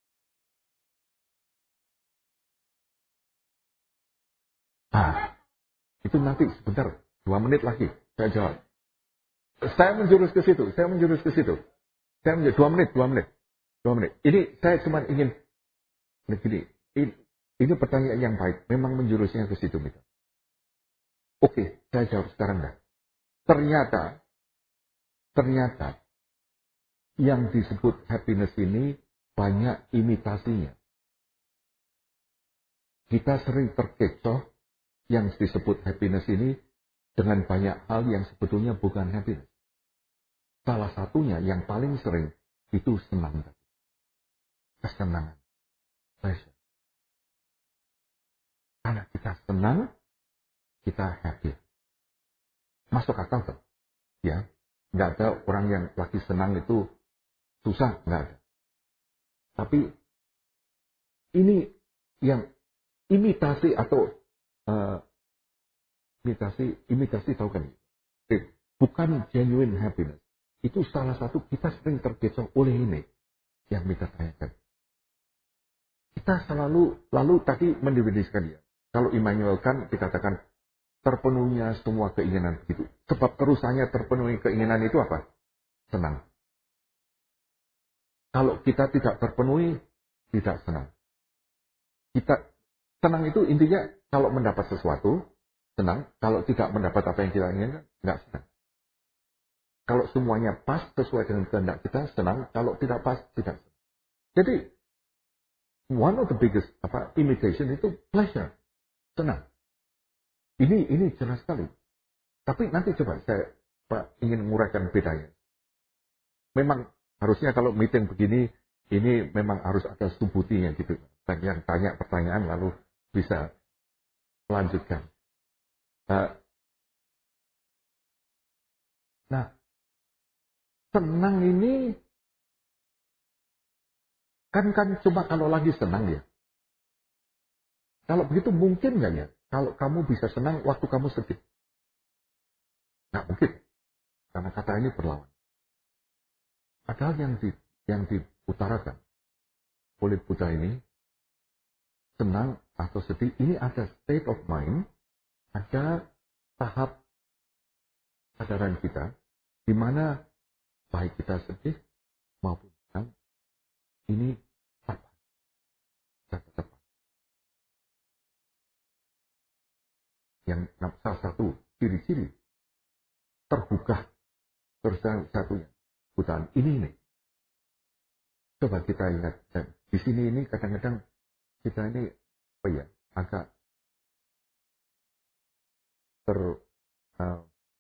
Ah, itu nanti sebentar, dua menit lagi saya jawab. Saya menjurus ke situ, saya menjurus ke situ. Saya menjurus dua menit, dua menit, dua menit. Ini saya cuma ingin begini. Ini, ini pertanyaan yang baik. Memang menjurusnya ke situ, Mita. Oke, saya jawab sekarang dah. Ternyata, ternyata yang disebut happiness ini banyak imitasinya. Kita sering terkecoh yang disebut happiness ini dengan banyak hal yang sebetulnya bukan happiness. Salah satunya yang paling sering itu senang. Kesenangan. Pleasure. Karena kita senang, kita happy. Masuk akal kan? Ya, nggak ada orang yang lagi senang itu susah, nggak ada. Tapi ini yang imitasi atau uh, imitasi, imitasi tahu kan? Bukan genuine happiness. Itu salah satu kita sering terkecoh oleh ini yang kita tanyakan. Kita selalu, lalu tadi mendefinisikan dia. Kalau Immanuel Kant dikatakan terpenuhinya semua keinginan begitu. Sebab terusannya terpenuhi keinginan itu apa? Senang. Kalau kita tidak terpenuhi, tidak senang. Kita senang itu intinya kalau mendapat sesuatu, senang. Kalau tidak mendapat apa yang kita inginkan, nggak senang. Kalau semuanya pas sesuai dengan kehendak kita, senang. Kalau tidak pas, tidak senang. Jadi, one of the biggest apa imitation itu pleasure, senang. Ini ini jelas sekali. Tapi nanti coba saya Pak, ingin menguraikan bedanya. Memang harusnya kalau meeting begini, ini memang harus ada subutinya gitu. Dan yang tanya pertanyaan lalu bisa melanjutkan. Uh, nah, senang ini kan kan cuma kalau lagi senang ya. Kalau begitu mungkin nggak ya? Kalau kamu bisa senang waktu kamu sedih. Nggak mungkin. Karena kata ini berlawan. Padahal yang di, yang diutarakan oleh Buddha ini, senang atau sedih, ini ada state of mind, ada tahap kesadaran kita, di mana baik kita sedih maupun senang, ini tepat. tepat. Yang salah satu ciri-ciri terbuka terus satunya hutan ini nih. Coba kita ingat dan di sini ini kadang-kadang kita ini apa ya agak ter uh,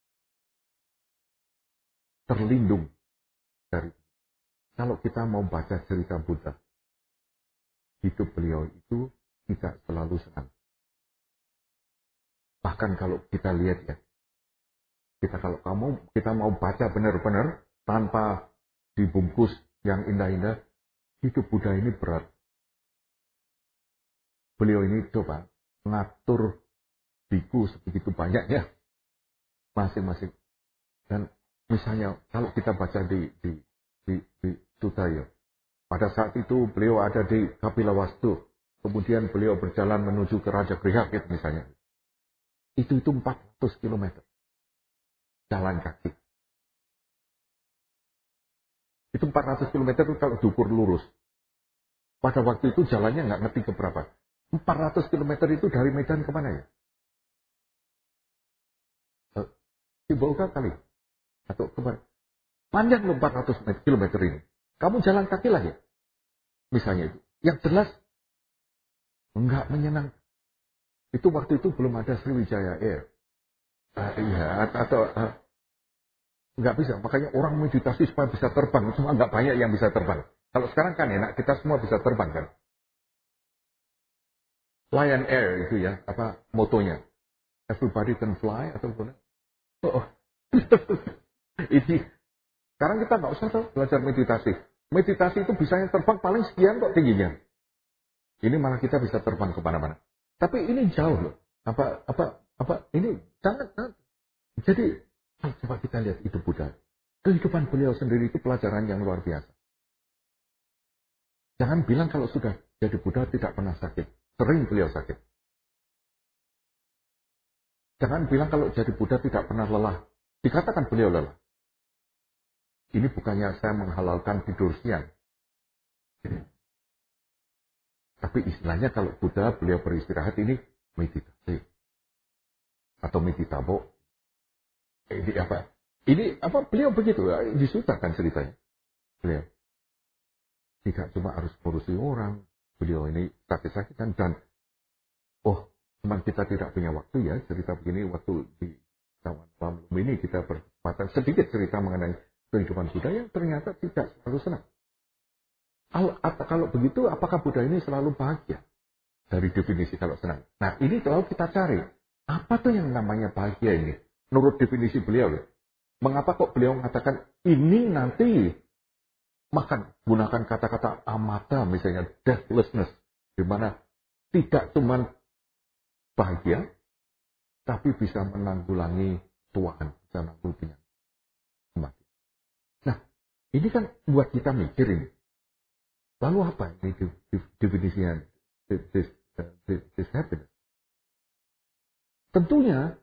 terlindung dari kalau kita mau baca cerita Buddha, hidup beliau itu tidak selalu senang. Bahkan kalau kita lihat ya, kita kalau kamu kita mau baca benar-benar tanpa dibungkus yang indah-indah, hidup Buddha ini berat. Beliau ini coba ngatur biku sebegitu banyaknya masing-masing. Dan misalnya kalau kita baca di di di, di Sutta ya, pada saat itu beliau ada di Kapilavastu, kemudian beliau berjalan menuju ke Raja Grihakit misalnya. Itu itu empat ratus kilometer jalan kaki. Itu empat ratus kilometer itu kalau diukur lurus. Pada waktu itu jalannya nggak ngerti ke berapa. empat ratus kilometer itu dari Medan kemana ya? Cibauka kali. Atau kemana? Panjang loh empat ratus kilometer ini. Kamu jalan kaki lagi. Misalnya itu. Yang jelas nggak menyenangkan. Itu waktu itu belum ada Sriwijaya Air. Uh, iya, atau uh, nggak bisa. Makanya orang meditasi supaya bisa terbang. Cuma nggak banyak yang bisa terbang. Kalau sekarang kan enak, kita semua bisa terbang kan. Lion Air itu ya, apa motonya. Everybody can fly atau gimana? Oh, oh. Ini sekarang kita nggak usah tuh belajar meditasi. Meditasi itu bisanya terbang paling sekian kok tingginya. Ini malah kita bisa terbang kemana-mana. Tapi ini jauh loh. Apa apa apa ini sangat. Jadi coba kita lihat hidup Buddha. Kehidupan beliau sendiri itu pelajaran yang luar biasa. Jangan bilang kalau sudah jadi Buddha tidak pernah sakit. Sering beliau sakit. Jangan bilang kalau jadi Buddha tidak pernah lelah. Dikatakan beliau lelah. Ini bukannya saya menghalalkan tidur siang. Tapi istilahnya kalau Buddha beliau beristirahat ini meditasi. Atau meditabo. Ini apa? Ini apa beliau begitu. Disusahkan ceritanya. Beliau. Tidak cuma harus ngurusi orang. Beliau ini sakit-sakitan dan oh, memang kita tidak punya waktu ya cerita begini waktu di kawan malam ini kita berkesempatan sedikit cerita mengenai kehidupan Buddha yang ternyata tidak selalu senang. Kalau begitu, apakah Buddha ini selalu bahagia? dari definisi kalau senang. Nah, ini kalau kita cari, apa tuh yang namanya bahagia ini? Menurut definisi beliau, mengapa kok beliau mengatakan ini nanti makan gunakan kata-kata amata misalnya deathlessness, di mana tidak cuma bahagia, tapi bisa menanggulangi tuaan, bisa menanggulangi kematian. Nah, ini kan buat kita mikirin. Lalu apa ini definisinya this, this, this, this happiness? Tentunya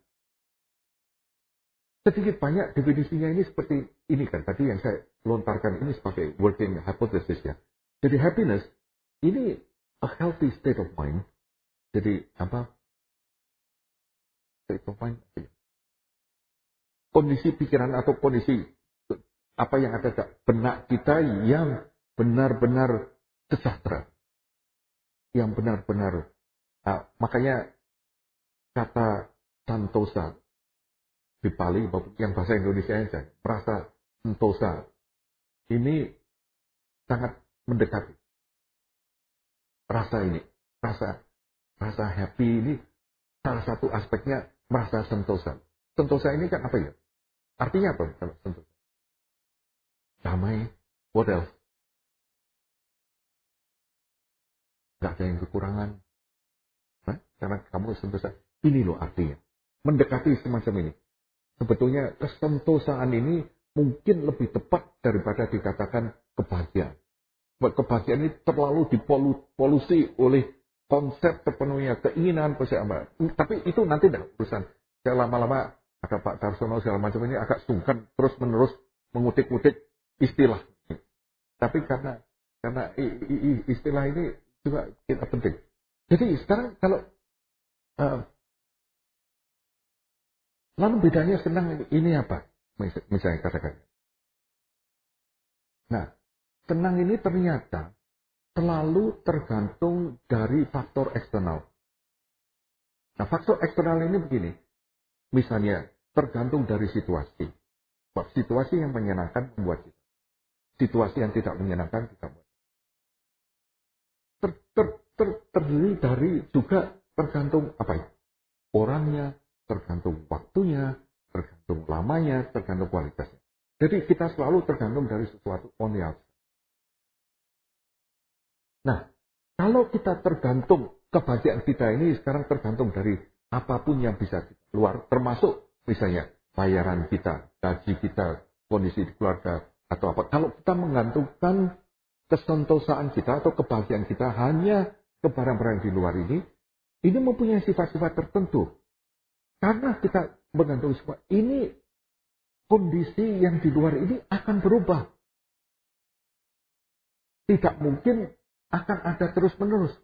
sedikit banyak definisinya ini seperti ini kan. Tadi yang saya lontarkan ini sebagai working hypothesis ya. Jadi happiness ini a healthy state of mind. Jadi apa? State of mind. Kondisi pikiran atau kondisi apa yang ada di benak kita yang benar-benar sejahtera. Yang benar-benar. Nah, makanya kata santosa di Pali, yang bahasa Indonesia aja, merasa sentosa. Ini sangat mendekati. Rasa ini, rasa rasa happy ini salah satu aspeknya merasa sentosa. Sentosa ini kan apa ya? Artinya apa kalau sentosa? Damai, what else? Gak ada yang kekurangan. Nah, karena kamu sentosa. Ini loh artinya. Mendekati semacam ini. Sebetulnya kesentosaan ini mungkin lebih tepat daripada dikatakan kebahagiaan. Kebahagiaan ini terlalu dipolusi oleh konsep terpenuhnya keinginan, persiapan. Tapi itu nanti tidak urusan. Saya lama-lama ada Pak Darsono segala macam ini agak sungkan terus-menerus mengutik-utik istilah. Tapi karena karena istilah ini juga kita penting. Jadi sekarang kalau uh, lalu bedanya senang ini apa? Misalnya katakan. Nah, senang ini ternyata selalu tergantung dari faktor eksternal. Nah, faktor eksternal ini begini. Misalnya, tergantung dari situasi. Situasi yang menyenangkan membuat kita. Situasi yang tidak menyenangkan kita buat. Ter, ter, ter, terdiri dari juga tergantung apa ya? Orangnya, tergantung waktunya, tergantung lamanya, tergantung kualitasnya. Jadi kita selalu tergantung dari sesuatu on the outside. Nah, kalau kita tergantung, kebahagiaan kita ini sekarang tergantung dari apapun yang bisa kita keluar, termasuk misalnya bayaran kita, gaji kita, kondisi di keluarga, atau apa. Kalau kita menggantungkan kesentosaan kita atau kebahagiaan kita hanya ke barang-barang di luar ini, ini mempunyai sifat-sifat tertentu. Karena kita menggantung semua, ini kondisi yang di luar ini akan berubah. Tidak mungkin akan ada terus-menerus.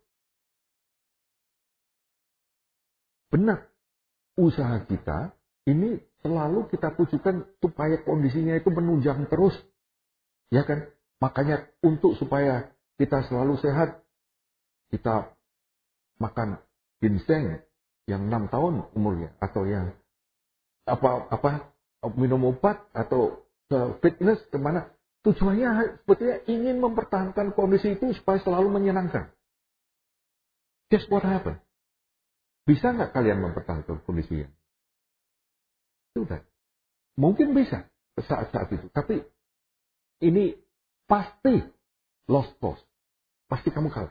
Benar, usaha kita ini selalu kita tujukan supaya kondisinya itu menunjang terus. Ya kan? Makanya untuk supaya kita selalu sehat, kita makan ginseng yang enam tahun umurnya, atau yang apa apa minum obat atau ke fitness kemana. Tujuannya sebetulnya ingin mempertahankan kondisi itu supaya selalu menyenangkan. Guess what happened? Bisa nggak kalian mempertahankan kondisinya? Sudah. Mungkin bisa saat-saat itu. Tapi ini pasti lost cause. Pasti kamu kalah.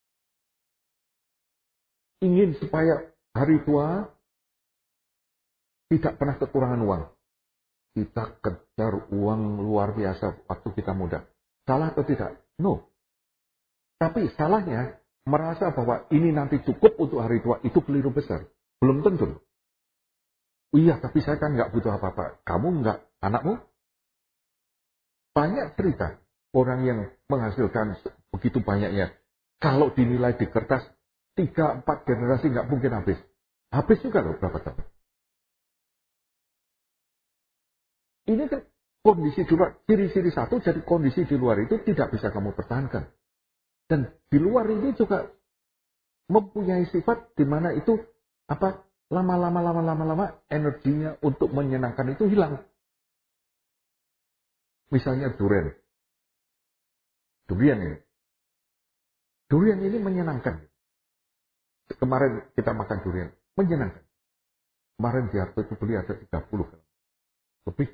Ingin supaya hari tua tidak pernah kekurangan uang. Kita kejar uang luar biasa waktu kita muda. Salah atau tidak? No. Tapi salahnya merasa bahwa ini nanti cukup untuk hari tua, itu keliru besar. Belum tentu. Iya, tapi saya kan nggak butuh apa-apa. Kamu nggak, anakmu? Banyak cerita orang yang menghasilkan begitu banyaknya. Kalau dinilai di kertas, tiga, empat generasi nggak mungkin habis. Habis juga loh berapa tahun. Ini kan kondisi di luar, ciri-ciri satu, jadi kondisi di luar itu tidak bisa kamu pertahankan. Dan di luar ini juga mempunyai sifat di mana itu apa lama-lama lama-lama lama energinya untuk menyenangkan itu hilang. Misalnya durian. Durian ini. Durian ini menyenangkan. Kemarin kita makan durian, menyenangkan. Kemarin di Harto itu beli ada tiga puluh lebih.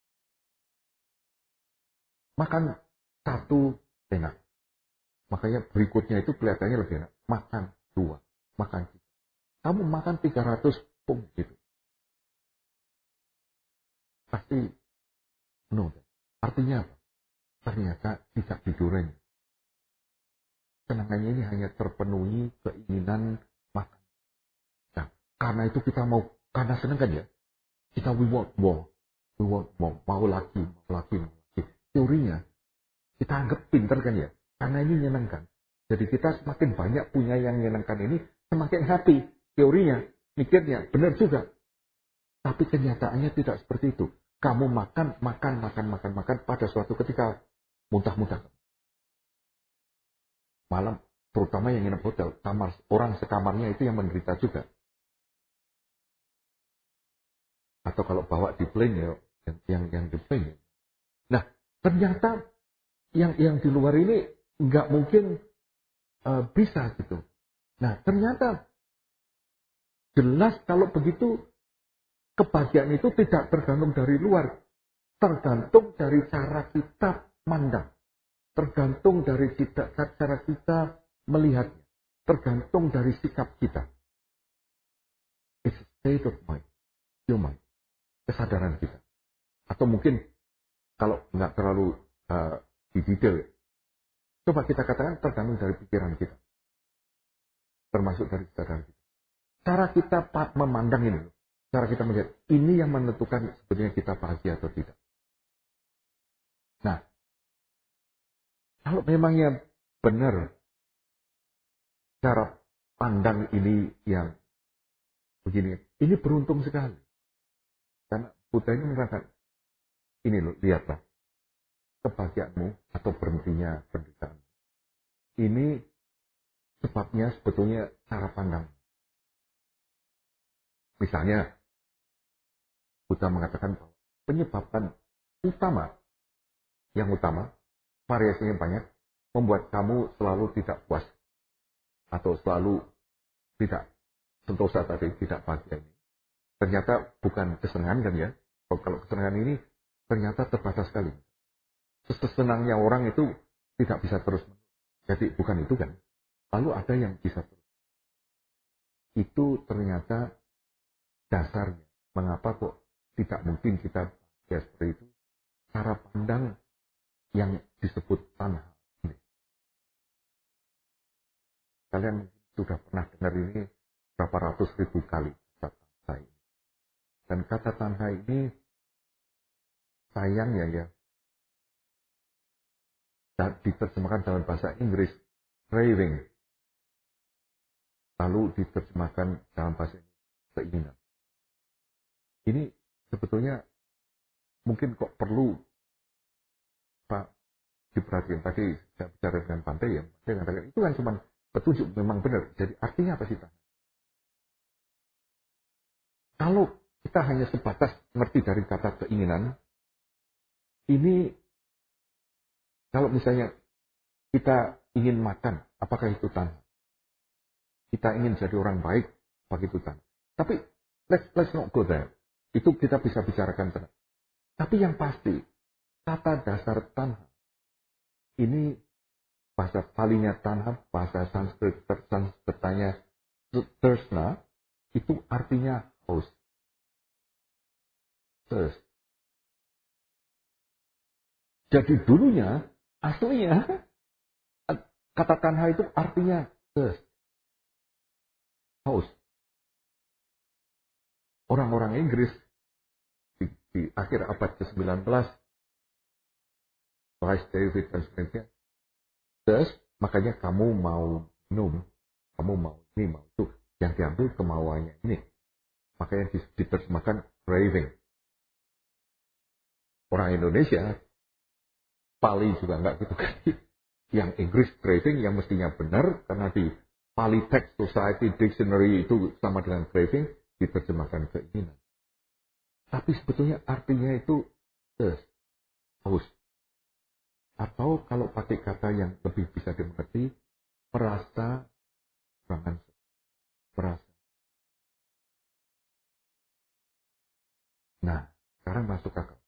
Makan satu enak. Makanya berikutnya itu kelihatannya lebih enak. Makan dua, makan tiga. Kamu makan tiga ratus pun gitu. Pasti no. Artinya apa? Ternyata tidak didoreng. Kenangannya ini hanya terpenuhi keinginan makan. Nah, karena itu kita mau, karena senang kan ya, kita we want more, we want more, mau lagi, mau lagi, mau lagi. Teorinya, kita anggap pinter kan ya, karena ini menyenangkan. Jadi kita semakin banyak punya yang menyenangkan ini, semakin happy. Teorinya, mikirnya, benar juga. Tapi kenyataannya tidak seperti itu. Kamu makan, makan, makan, makan, makan, pada suatu ketika muntah-muntah. Malam, terutama yang nginep hotel, kamar orang sekamarnya itu yang menderita juga. Atau kalau bawa di plane ya, yang yang di plane. Ya. Nah, ternyata yang yang di luar ini nggak mungkin uh, bisa gitu. Nah, ternyata jelas kalau begitu kebahagiaan itu tidak tergantung dari luar, tergantung dari cara kita mandang. Tergantung dari kita, cara kita melihatnya. Tergantung dari sikap kita. It's a state of mind. Your mind. Kesadaran kita. Atau mungkin kalau nggak terlalu uh, di detail. Coba kita katakan tergantung dari pikiran kita. Termasuk dari kesadaran kita. Cara kita memandang ini. Cara kita melihat. Ini yang menentukan sebenarnya kita bahagia atau tidak. Nah. Kalau memangnya benar cara pandang ini yang begini, ini beruntung sekali. Karena Buddha ini menerangkan, ini loh, lihatlah, kebahagiaanmu atau berhentinya penderitaan. Ini sebabnya sebetulnya cara pandang. Misalnya, Buddha mengatakan bahwa penyebabkan utama, yang utama, variasinya banyak, membuat kamu selalu tidak puas. Atau selalu tidak sentosa tadi, tidak bahagia ini. Ternyata bukan kesenangan kan ya. Kalau kesenangan ini ternyata terbatas sekali. Sesenangnya orang itu tidak bisa terus. Jadi bukan itu kan. Lalu ada yang bisa terus. Itu ternyata dasarnya. Mengapa kok tidak mungkin kita ya seperti itu. Cara pandang yang disebut tanha ini. Kalian sudah pernah dengar ini berapa ratus ribu kali kata tanha ini. Dan kata tanha ini sayangnya ya diterjemahkan dalam bahasa Inggris craving, lalu diterjemahkan dalam bahasa Inggris keinginan. Ini sebetulnya mungkin kok perlu Pak diperhatikan. Tadi saya bicara dengan Pantai ya, saya katakan itu kan cuma petunjuk, memang benar. Jadi artinya apa sih Pak? Kalau kita hanya sebatas ngerti dari kata keinginan, ini kalau misalnya kita ingin makan, apakah itu tanha? Kita ingin jadi orang baik, apakah itu tanha? Tapi let's, let's not go there. Itu kita bisa bicarakan tenang. Tapi yang pasti, kata dasar tanha, ini bahasa palinya tanha, bahasa Sanskrit, Sanskritanya tersna, itu artinya haus. Thirst. Jadi dulunya, aslinya, kata tanha itu artinya thirst. Haus. Orang-orang Inggris di, di akhir abad ke sembilan belas, Rice David dan sebagainya, thirst, makanya kamu mau minum, kamu mau ini, mau itu, yang diambil kemauannya ini. Makanya diterjemahkan craving. Orang Indonesia, Pali juga enggak gitu kan. Yang Inggris craving yang mestinya benar, karena di Pali Text Society Dictionary itu sama dengan craving, diterjemahkan keinginan. Tapi sebetulnya artinya itu thirst, haus. Atau kalau pakai kata yang lebih bisa dimengerti, merasa kekurangan. sekarang masuk akal.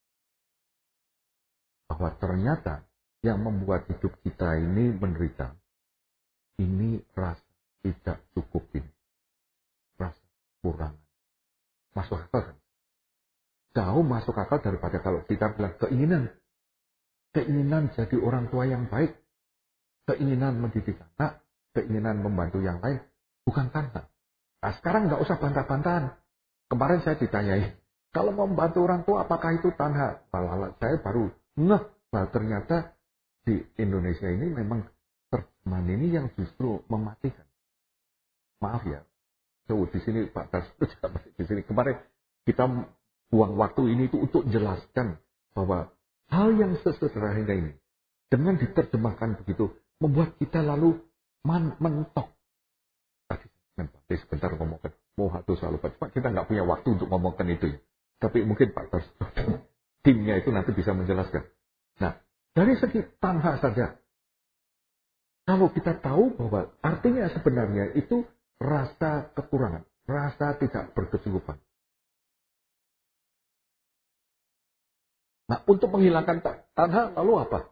Bahwa ternyata yang membuat hidup kita ini menderita, ini rasa tidak cukup ini. Rasa kurang. Masuk akal kan? Jauh masuk akal daripada kalau kita bilang keinginan. Keinginan jadi orang tua yang baik. Keinginan mendidik anak. Keinginan membantu yang lain. Bukan tanha. Nah sekarang nggak usah bantah-bantahan. Kemarin saya ditanyai. Kalau mau membantu orang tua apakah itu tanha? Malah saya baru ngeh. Nah ternyata di Indonesia ini memang terjemahan ini yang justru mematikan. Maaf ya. So, di sini Pak Tas di sini kemarin kita buang waktu ini itu untuk jelaskan bahwa hal yang sesederhana ini dengan diterjemahkan begitu membuat kita lalu man, mentok. Tadi sebentar ngomongkan mau satu soal lupa. Cuma kita nggak punya waktu untuk ngomongkan itu. Tapi mungkin Pak Tas timnya itu nanti bisa menjelaskan. Nah, dari segi tanha saja. Kalau kita tahu bahwa artinya sebenarnya itu rasa kekurangan, rasa tidak berkecukupan. Nah, untuk menghilangkan tanha lalu apa?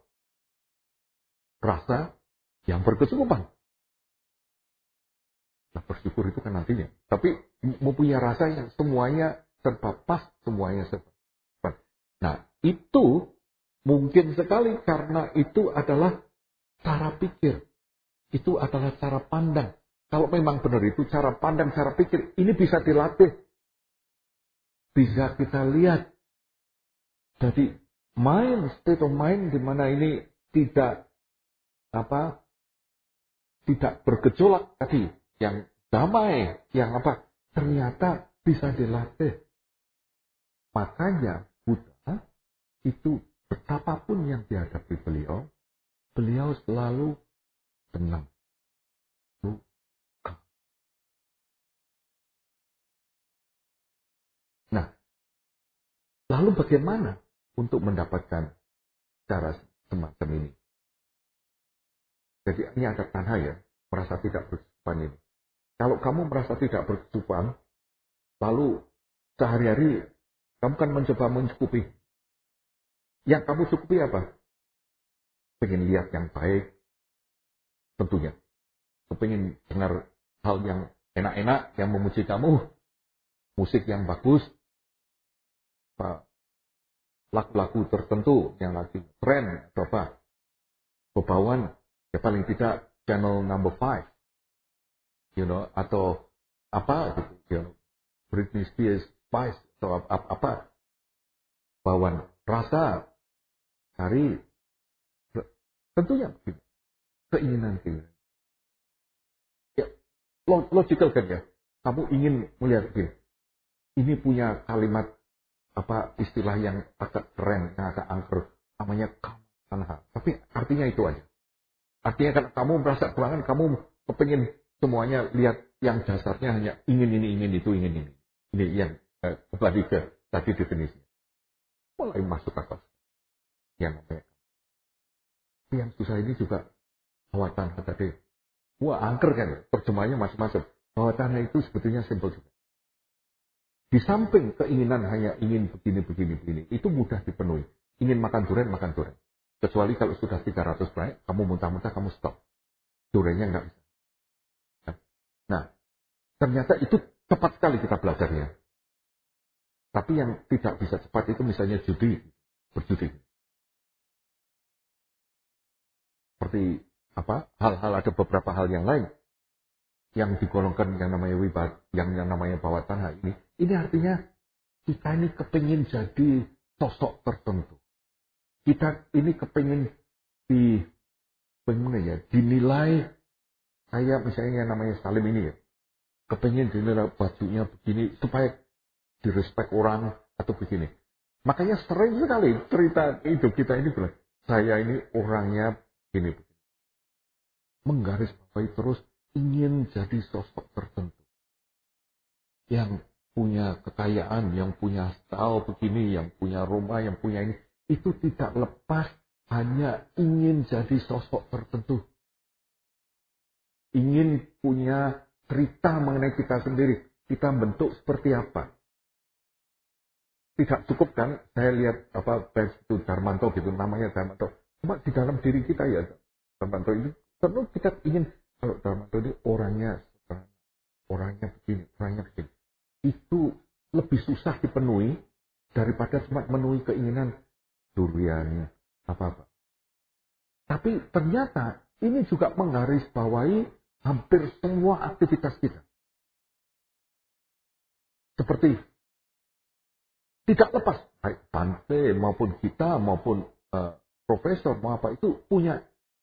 Rasa yang berkecukupan. Nah, bersyukur itu kan nantinya. Tapi mempunyai rasa yang semuanya serba pas, semuanya serba pas. Nah, itu mungkin sekali karena itu adalah cara pikir. Itu adalah cara pandang. Kalau memang benar itu cara pandang, cara pikir, ini bisa dilatih. Bisa kita lihat. Jadi mind, state of mind di mana ini tidak apa, tidak bergejolak tadi, yang damai, yang apa, ternyata bisa dilatih. Makanya Buddha itu betapapun yang dihadapi beliau, beliau selalu tenang. Nah, lalu bagaimana untuk mendapatkan cara semacam ini? Jadi ini ada tanha ya, merasa tidak berkecukupan ini. Kalau kamu merasa tidak berkecukupan, lalu sehari-hari kamu kan mencoba mencukupi. Yang kamu cukupi apa? Pengen lihat yang baik, tentunya. Pengen dengar hal yang enak-enak, yang memuji kamu, musik yang bagus, lagu-lagu tertentu yang lagi tren, atau apa, bebauan, ya paling tidak channel number five, you know, atau apa gitu, you know, Britney Spears, Spice, atau apa, apa, bauan rasa, cari, tentunya begitu, keinginan-keinginan. Ya, logical kan ya, kamu ingin melihat begini, ini punya kalimat apa istilah yang agak keren, yang agak angker, namanya tanha. Tapi artinya itu aja. Artinya kan kamu merasa kekurangan, kamu kepingin semuanya lihat yang dasarnya hanya ingin ini, ingin itu, ingin ini. Ini yang eh, kembali ke tadi definisi. Mulai masuk akal. Yang namanya. Yang susah ini juga bahwa tanha tadi. Wah angker kan, terjemahnya macam-macam. Bahwa tanha itu sebetulnya simpel juga. Di samping keinginan hanya ingin begini, begini, begini, itu mudah dipenuhi. Ingin makan durian, makan durian. Kecuali kalau sudah tiga ratus naik, kamu muntah-muntah, kamu stop. Duriannya nggak bisa. Nah, ternyata itu cepat sekali kita belajarnya. Tapi yang tidak bisa cepat itu misalnya judi, berjudi. Seperti apa? Hal-hal ada beberapa hal yang lain yang digolongkan yang namanya wibat, yang yang namanya bawah tanah ini. Ini artinya kita ini kepingin jadi sosok tertentu. Kita ini kepingin di bagaimana ya, dinilai kayak misalnya yang namanya Salim ini ya. Kepingin dinilai bajunya begini supaya direspek orang atau begini. Makanya sering sekali cerita hidup kita ini bilang, saya ini orangnya begini. Menggarisbawahi terus ingin jadi sosok tertentu. Yang punya kekayaan, yang punya style begini, yang punya rumah, yang punya ini. Itu tidak lepas hanya ingin jadi sosok tertentu. Ingin punya cerita mengenai kita sendiri. Kita bentuk seperti apa. tidak cukup kan, saya lihat apa pers itu Darmanto gitu, namanya Darmanto. Cuma di dalam diri kita ya, Darmanto ini, perlu kita ingin, kalau Darmanto ini orangnya, orangnya begini, orangnya begini. Itu lebih susah dipenuhi daripada cuma memenuhi keinginan durian, apa-apa. Tapi ternyata ini juga menggarisbawahi hampir semua aktivitas kita. Seperti tidak lepas, baik Bante maupun kita maupun uh, profesor mau apa itu punya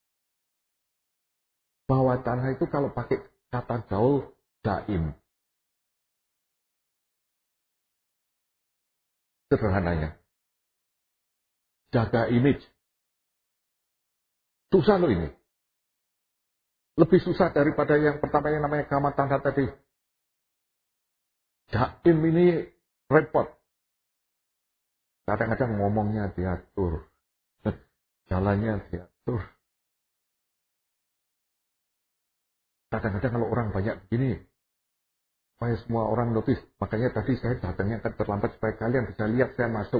bahwa tanah itu kalau pakai kata gaul daim. Sederhananya. Jaga image. Susah loh ini. Lebih susah daripada yang pertama yang namanya kama tanda tadi. Daim ini repot. Kadang-kadang ngomongnya diatur. Jalannya diatur. Kadang-kadang kalau orang banyak begini, supaya semua orang notice. Makanya tadi saya datangnya akan terlambat supaya kalian bisa lihat saya masuk.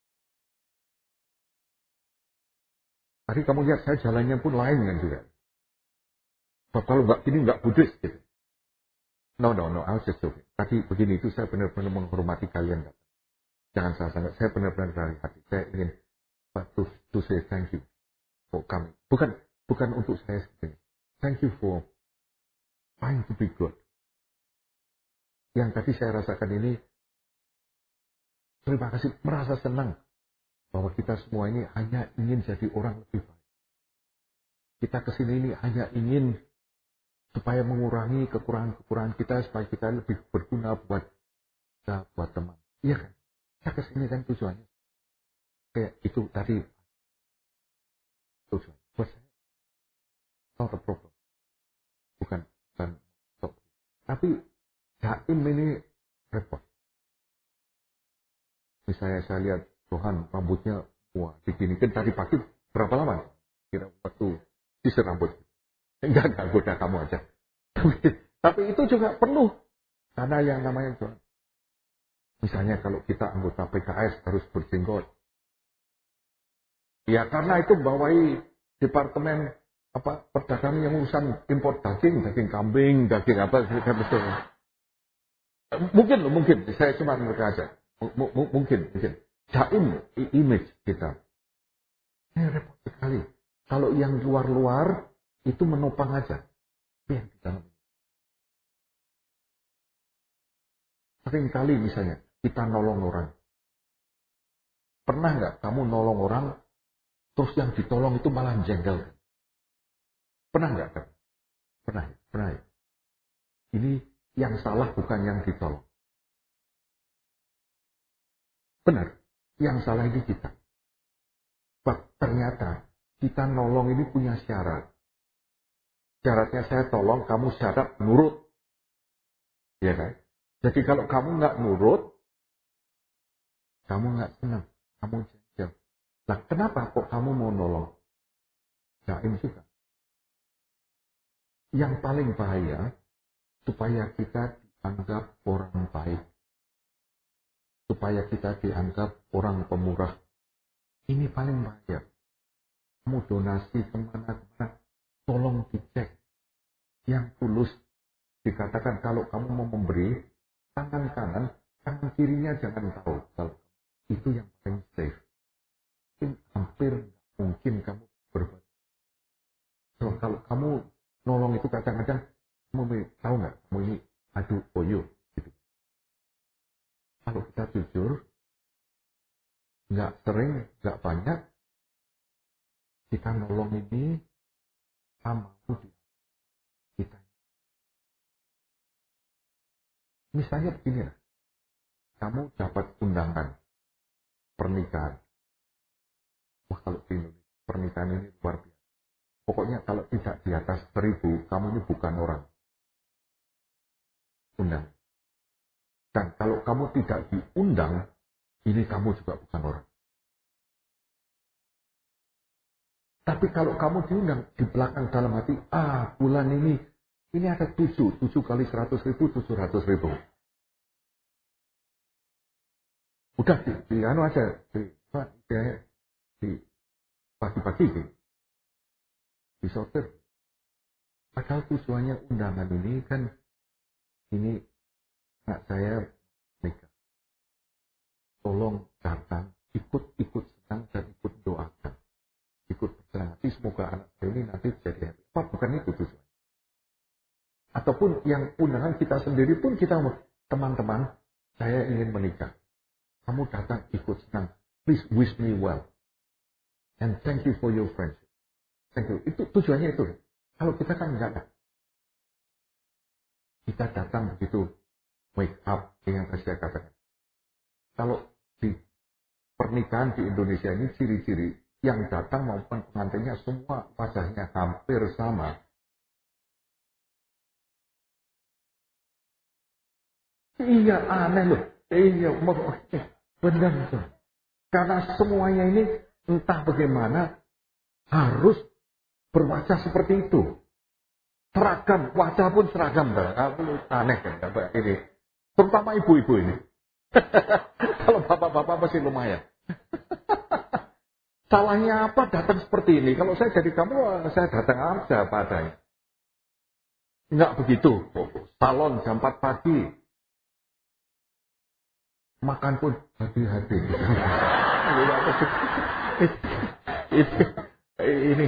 Tadi kamu lihat saya jalannya pun lain kan juga. Kalau nggak gini nggak Buddhis gitu. No, no, no, I was just joking. Tadi begini itu saya benar-benar menghormati kalian. Jangan salah sangka, saya benar-benar dari hati. Saya ingin to, to say thank you for coming. Bukan, bukan untuk saya sendiri. Thank you for trying to be good. Yang tadi saya rasakan ini, terima kasih, merasa senang bahwa kita semua ini hanya ingin jadi orang lebih baik. Kita kesini ini hanya ingin supaya mengurangi kekurangan-kekurangan kita, supaya kita lebih berguna buat kita, buat teman. Iya kan? Kita kesini kan tujuannya. Kayak itu tadi. Tujuan. Buat saya. Not a problem. Bukan. bukan so. Tapi Jaim ini repot. Misalnya saya lihat Tuhan rambutnya, wah diginikan tadi pagi berapa lama? Kira waktu sisir rambut. Enggak, enggak, goda kamu aja. Tapi, tapi itu juga penuh. Karena yang namanya Tuhan. Misalnya kalau kita anggota P K S harus berjenggot. Ya karena itu bawahi departemen apa perdagangan yang urusan impor daging, daging kambing, daging apa, betul. Mungkin loh, mungkin. Saya cuma mereka aja. M- m- mungkin, mungkin. Jaim image kita. Ini repot sekali. Kalau yang luar-luar itu menopang aja. Yang di dalam. Sering kali misalnya kita nolong orang. Pernah nggak kamu nolong orang, terus yang ditolong itu malah jengkel? Pernah nggak kan? Pernah, pernah. Ini yang salah bukan yang ditolong. Benar, yang salah ini kita. Sebab ternyata kita nolong ini punya syarat. Syaratnya saya tolong, kamu syarat nurut. Ya kan? Jadi kalau kamu nggak nurut, kamu nggak senang, kamu jengkel. Nah, kenapa kok kamu mau nolong? Jaim juga. Yang paling bahaya, supaya kita dianggap orang baik. Supaya kita dianggap orang pemurah. Ini paling bahaya. Kamu donasi kemana-mana, tolong dicek. Yang tulus, dikatakan kalau kamu mau memberi, tangan kanan, tangan kirinya jangan tahu. Kalau itu yang paling safe. Mungkin hampir mungkin kamu berbuat. So, kalau kamu nolong itu kadang-kadang, kamu tahu nggak, kamu ini adu oyo. Gitu. Kalau kita jujur, nggak sering, nggak banyak, kita nolong ini sama kita. Misalnya begini lah, kamu dapat undangan pernikahan. Wah kalau di Indonesia, pernikahan ini luar biasa. Pokoknya kalau tidak di atas seribu, kamu ini bukan orang. Undang. Dan kalau kamu tidak diundang, ini kamu juga bukan orang. Tapi kalau kamu diundang, di belakang dalam hati, ah bulan ini, ini ada tujuh, tujuh kali seratus ribu, tujuh ratus ribu. Udah di, di anu aja, di, di, di pagi-pagi di, disortir. Padahal tujuannya undangan ini kan, ini anak saya nikah. Tolong datang, ikut-ikut senang dan ikut doakan. Ikut bersenang hati, semoga anak saya ini nanti jadi happy. Apa bukan itu tujuan? Ataupun yang undangan kita sendiri pun kita, teman-teman, saya ingin menikah. Kamu datang ikut senang. Please wish me well. And thank you for your friendship. Thank you. Itu tujuannya itu. Kalau kita kan enggak ada. Kita datang begitu wake up yang saya katakan. Kalau di pernikahan di Indonesia ini ciri-ciri yang datang maupun pengantinnya semua wajahnya hampir sama. Iya aneh loh. Iya benar tuh. Karena semuanya ini entah bagaimana harus berwajah seperti itu. Seragam, wajah pun seragam. Aneh kan ini. Terutama ibu-ibu ini. Kalau bapak-bapak masih lumayan. Salahnya apa datang seperti ini? Kalau saya jadi kamu, saya datang aja padanya. Enggak begitu. Salon jam empat pagi. Makan pun hati-hati. Ini.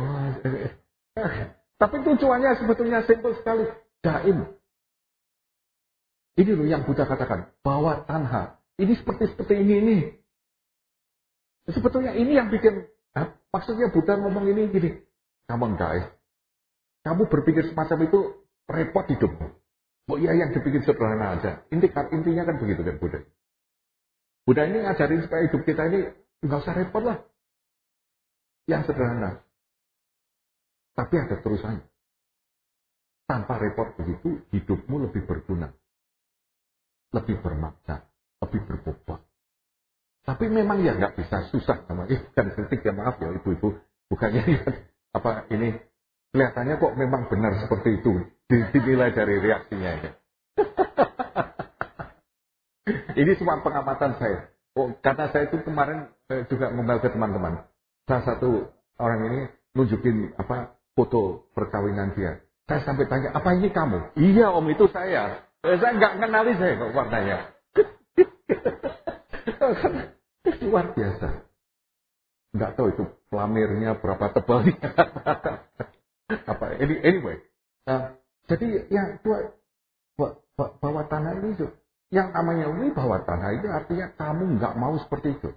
Tapi tujuannya sebetulnya simpel sekali. Daim. Ini loh yang Buddha katakan. Bahwa tanha. Ini seperti-seperti ini. ini. Sebetulnya ini yang bikin. Nah, maksudnya Buddha ngomong ini gini. Kamu guys. Kamu berpikir semacam itu repot hidupmu. Oh iya yang dipikir sederhana aja. Intikan, intinya kan begitu kan Buddha. Buddha ini ngajarin supaya hidup kita ini nggak usah repot lah. Yang sederhana. Tapi ada terusannya. Tanpa repot begitu, hidupmu lebih berguna. Lebih bermakna. Lebih berbobot. Tapi memang ya nggak bisa, susah sama. Eh, bukan kritik ya, maaf ya ibu-ibu. Bukannya ya, apa ini, kelihatannya kok memang benar seperti itu. Dinilai dari reaksinya ya. Ini cuma pengamatan saya. Oh, karena saya itu kemarin eh, juga ngomel ke teman-teman. Salah satu orang ini nunjukin apa foto perkawinan dia. Saya sampai tanya, apa ini kamu? Iya om, itu saya. Eh, saya nggak kenali saya kok warnanya. Luar biasa. Nggak tahu itu pelamirnya berapa tebalnya. Apa? Anyway. Nah, jadi yang buat bawa tanah ini itu. Yang namanya wibawa tanah itu artinya kamu nggak mau seperti itu.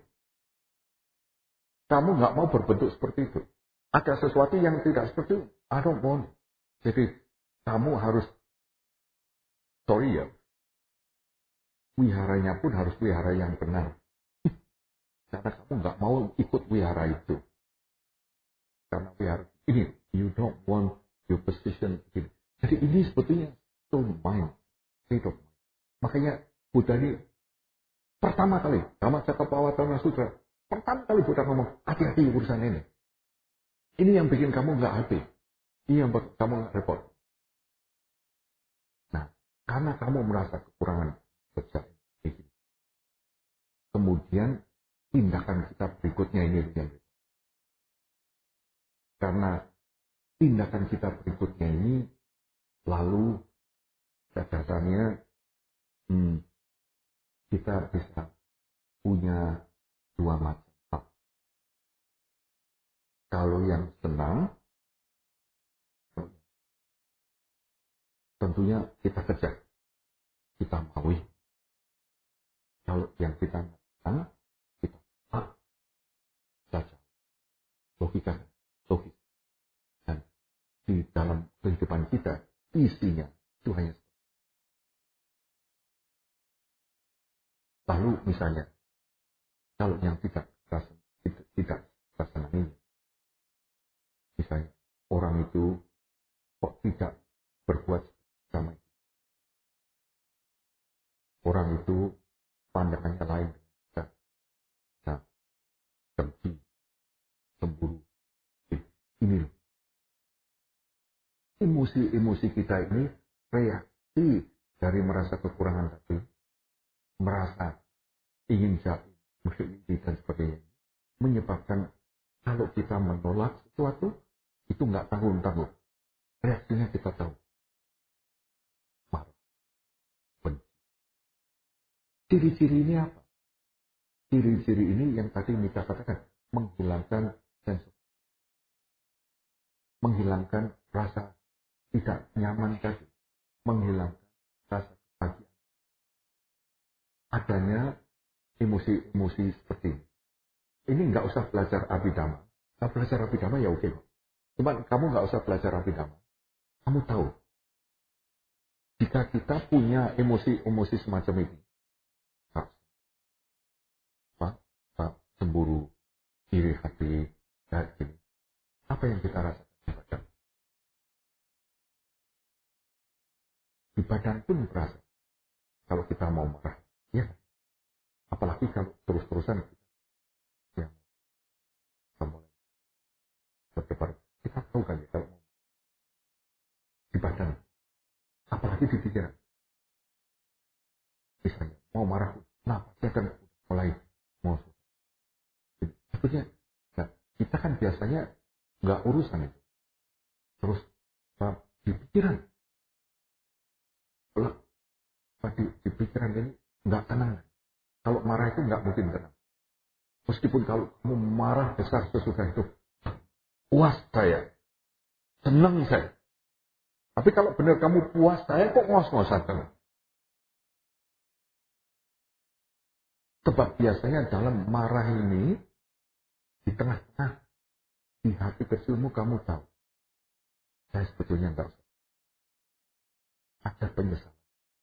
Kamu nggak mau berbentuk seperti itu. Ada sesuatu yang tidak seperti itu. I don't want. Jadi kamu harus, sorry ya, wiharanya pun harus wihara yang benar. Karena kamu nggak mau ikut wihara itu. Karena wihara ini, you don't want your position. Jadi ini sebetulnya so mind, state of mind. Makanya Buddha ini pertama kali, Dhammacakkappavattana Sutra, pertama kali Buddha ngomong, hati-hati urusan ini. Ini yang bikin kamu nggak happy. Ini yang bikin kamu nggak repot. Nah, karena kamu merasa kekurangan kerja ini. Kemudian tindakan kita berikutnya ini yang karena tindakan kita berikutnya ini lalu dasarnya hmm, kita bisa punya dua macam. Kalau yang senang, tentunya kita kejar, kita maui. Kalau yang kita senang, kita ah, saja. Logika, logis. Dan di dalam kehidupan kita, isinya itu hanya. Lalu misalnya, kalau yang tidak kita, tidak, tidak kita senangi, misalnya orang itu kok tidak berbuat sama itu. Orang itu pandangannya lain. Nah, nah, dengki, cemburu. Ini loh. Emosi-emosi kita ini reaksi dari merasa kekurangan tadi. Merasa ingin jahit, ini dan sebagainya, menyebabkan kalau kita menolak sesuatu, itu nggak tanggung-tanggung. Reaksinya kita tahu. Marah. Benci. Ciri-ciri ini apa? Ciri-ciri ini yang tadi Mika katakan, menghilangkan sensor. Menghilangkan rasa tidak nyaman tadi. Menghilangkan rasa kebahagiaan. Adanya emosi-emosi seperti ini. Ini nggak usah belajar abhidhamma. Nah, belajar abhidhamma ya oke. Cuman kamu nggak usah belajar abhidhamma. Kamu tahu. Jika kita punya emosi-emosi semacam ini. Pak, Pak, cemburu, iri hati, dan ini. Apa yang kita rasakan di badan? Di badan pun berasa. Kalau kita mau marah. Ya. Apalagi kalau terus-terusan kita yang mulai berdebar. Kita tahu kan ya kalau di badan. Apalagi di pikiran. Misalnya, mau marah. Nah, pasti akan mulai mau. Sebetulnya, nah, kita kan biasanya nggak urusan itu. Terus, nah, di pikiran. Lah, di, di pikiran ini nggak tenang. Kalau marah itu nggak mungkin tenang. Meskipun kalau kamu marah besar sesudah itu, puas saya, senang saya. Tapi kalau benar kamu puas saya, kok ngos-ngosan tenang? Sebab biasanya dalam marah ini, di tengah-tengah, di hati kecilmu kamu tahu. Saya sebetulnya nggak usah. Ada penyesalan.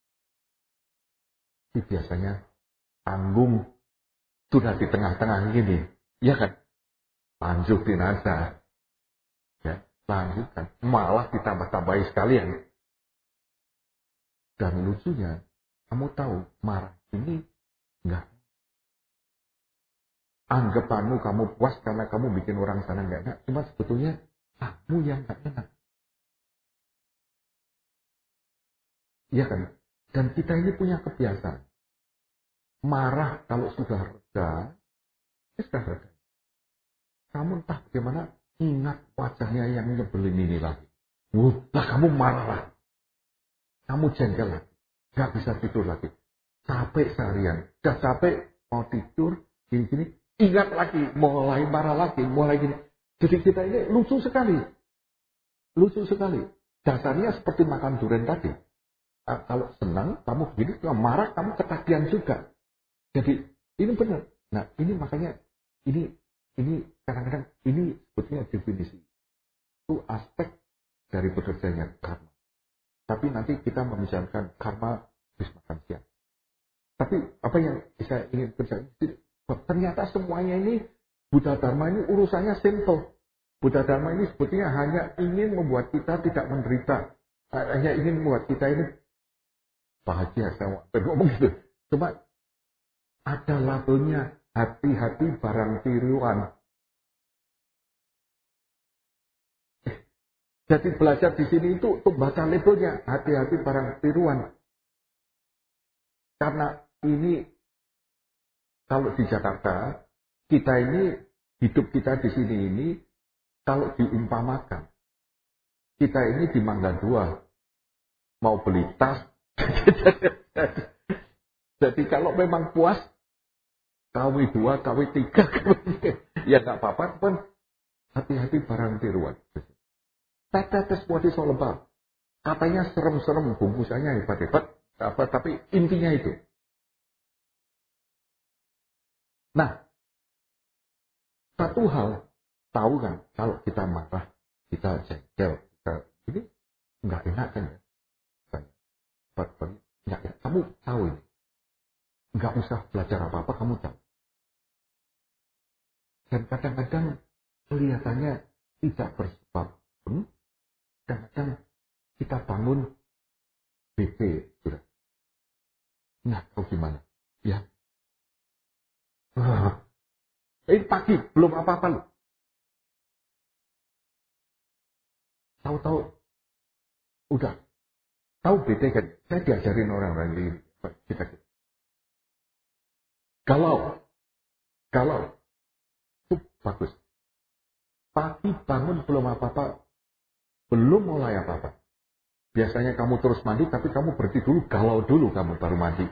Tapi biasanya tanggung sudah di tengah-tengah gini. Ya kan? Lanjutin aja. Ya, lanjutkan. Malah ditambah-tambahi sekalian. Dan lucunya, kamu tahu marah ini enggak. Anggapanmu kamu puas karena kamu bikin orang sana enggak enak. Cuma sebetulnya kamu yang enggak enak. Iya kan? Dan kita ini punya kebiasaan. Marah kalau sudah reda, ya sudah reda. Kamu entah bagaimana ingat wajahnya yang nyebelin ini lagi. Wuh, lah kamu marah lah. Kamu jengkel lagi. Gak bisa tidur lagi. Capek seharian. Udah capek, mau tidur, gini-gini. Ingat lagi, mulai marah lagi, mulai gini. Jadi kita ini lucu sekali. Lucu sekali. Dasarnya seperti makan durian tadi. Nah, kalau senang, kamu begini, kalau marah, kamu ketagihan juga. Jadi, ini benar. Nah, ini makanya, ini ini kadang-kadang, ini sebetulnya definisi. Itu aspek dari bekerjanya karma. Tapi nanti kita membicarakan karma habis makan siang. Tapi apa yang saya ingin kerjakan, ternyata semuanya ini, Buddha Dharma ini urusannya simple. Buddha Dharma ini sebetulnya hanya ingin membuat kita tidak menderita. Hanya ingin membuat kita ini bahagia. Saya ngomong gitu. Cuma ada labelnya, hati-hati barang tiruan. Jadi belajar di sini itu untuk baca labelnya, hati-hati barang tiruan. Karena ini, kalau di Jakarta, kita ini, hidup kita di sini ini, kalau diumpamakan, kita ini di Mangga Dua, mau beli tas. Jadi kalau memang puas, K W dua, K W tiga, ya nggak apa-apa, pun hati-hati barang tiruan. Tetes what is all about. Katanya serem-serem, bungkusannya hebat-hebat, apa, tapi intinya itu. Nah, satu hal, tahu kan, kalau kita marah, kita jengkel, kita ini nggak enak kan ya. Nggak, ya, kamu tahu ini. Nggak usah belajar apa-apa, kamu tahu. Dan kadang-kadang kelihatannya tidak bersebab pun, kadang-kadang kita bangun B P, sudah. Nah, tahu gimana? Ya. Uh, ini pagi, belum apa-apa loh. Tahu-tahu, udah. Tahu B T kan? Saya diajarin orang-orang di kita. galau, galau. Itu bagus. Pagi bangun belum apa-apa, belum mulai apa-apa. Biasanya kamu terus mandi, tapi kamu berhenti dulu, galau dulu kamu baru mandi.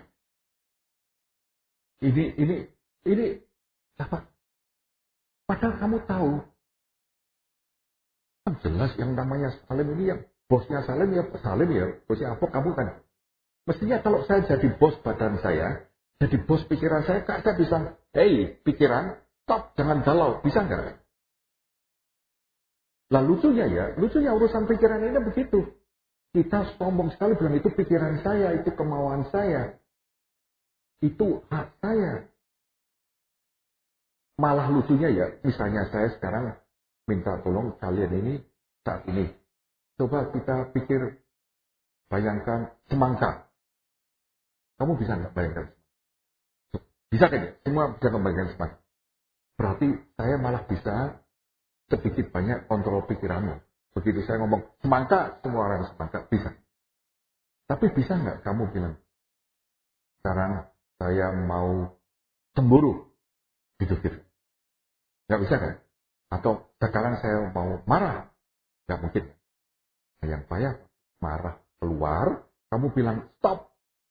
Ini, ini, ini apa? Padahal kamu tahu, kan jelas yang namanya Salim ini yang bosnya Salim ya Salim ya, bosnya apa kamu kan? Mestinya kalau saya jadi bos badan saya, jadi bos pikiran saya, kak saya bisa, hey pikiran, stop, jangan galau, bisa nggak? Lah lucunya ya, lucunya urusan pikiran ini begitu. Kita sombong sekali bilang itu pikiran saya, itu kemauan saya, itu hak saya. Malah lucunya ya, misalnya saya sekarang minta tolong kalian ini saat ini. Coba kita pikir, bayangkan semangka. Kamu bisa nggak bayangkan? Bisa kan? Semua bisa membayangkan semangka. Berarti saya malah bisa sedikit banyak kontrol pikiranmu. Begitu saya ngomong semangka, semua orang semangka bisa. Tapi bisa nggak kamu bilang, sekarang saya mau cemburu, gitu-gitu. Nggak bisa kan? Atau sekarang saya mau marah, nggak mungkin. Yang payah marah keluar, kamu bilang stop.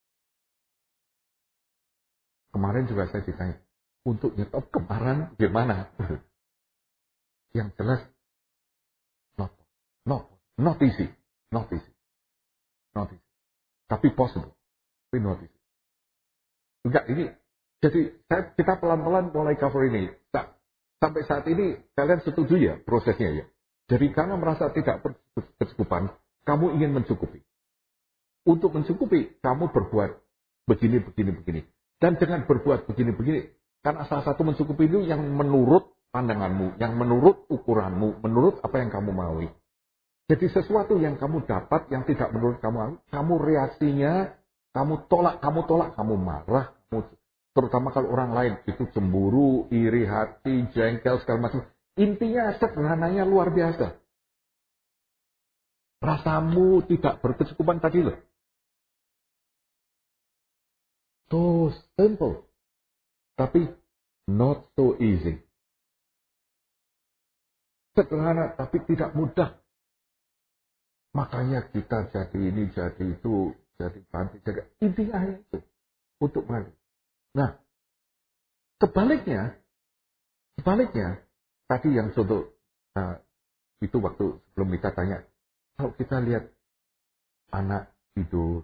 Kemarin juga saya ditanya, untuk nyetop kemarahan gimana? Yang jelas, not, not, not easy, not easy, not easy. Tapi possible, tapi not easy. Enggak, ini, jadi saya, kita pelan-pelan mulai cover ini. Nah, sampai saat ini, kalian setuju ya prosesnya ya? Jadi karena merasa tidak berkecukupan, kamu ingin mencukupi. Untuk mencukupi, kamu berbuat begini, begini, begini. Dan dengan berbuat begini, begini, karena salah satu mencukupi itu yang menurut pandanganmu, yang menurut ukuranmu, menurut apa yang kamu maui. Jadi sesuatu yang kamu dapat, yang tidak menurut kamu, kamu reaksinya, kamu tolak, kamu tolak, kamu marah, kamu, terutama kalau orang lain itu cemburu, iri hati, jengkel, segala macam. Intinya sederhananya luar biasa. Rasamu tidak berkecukupan tadi loh. So simple. Tapi not so easy. Sederhana tapi tidak mudah. Makanya kita jadi ini, jadi itu, jadi bantu, jadi intinya itu. Untuk maju. Nah, sebaliknya, sebaliknya, tadi yang contoh, nah, itu waktu sebelum kita tanya, kalau kita lihat anak tidur,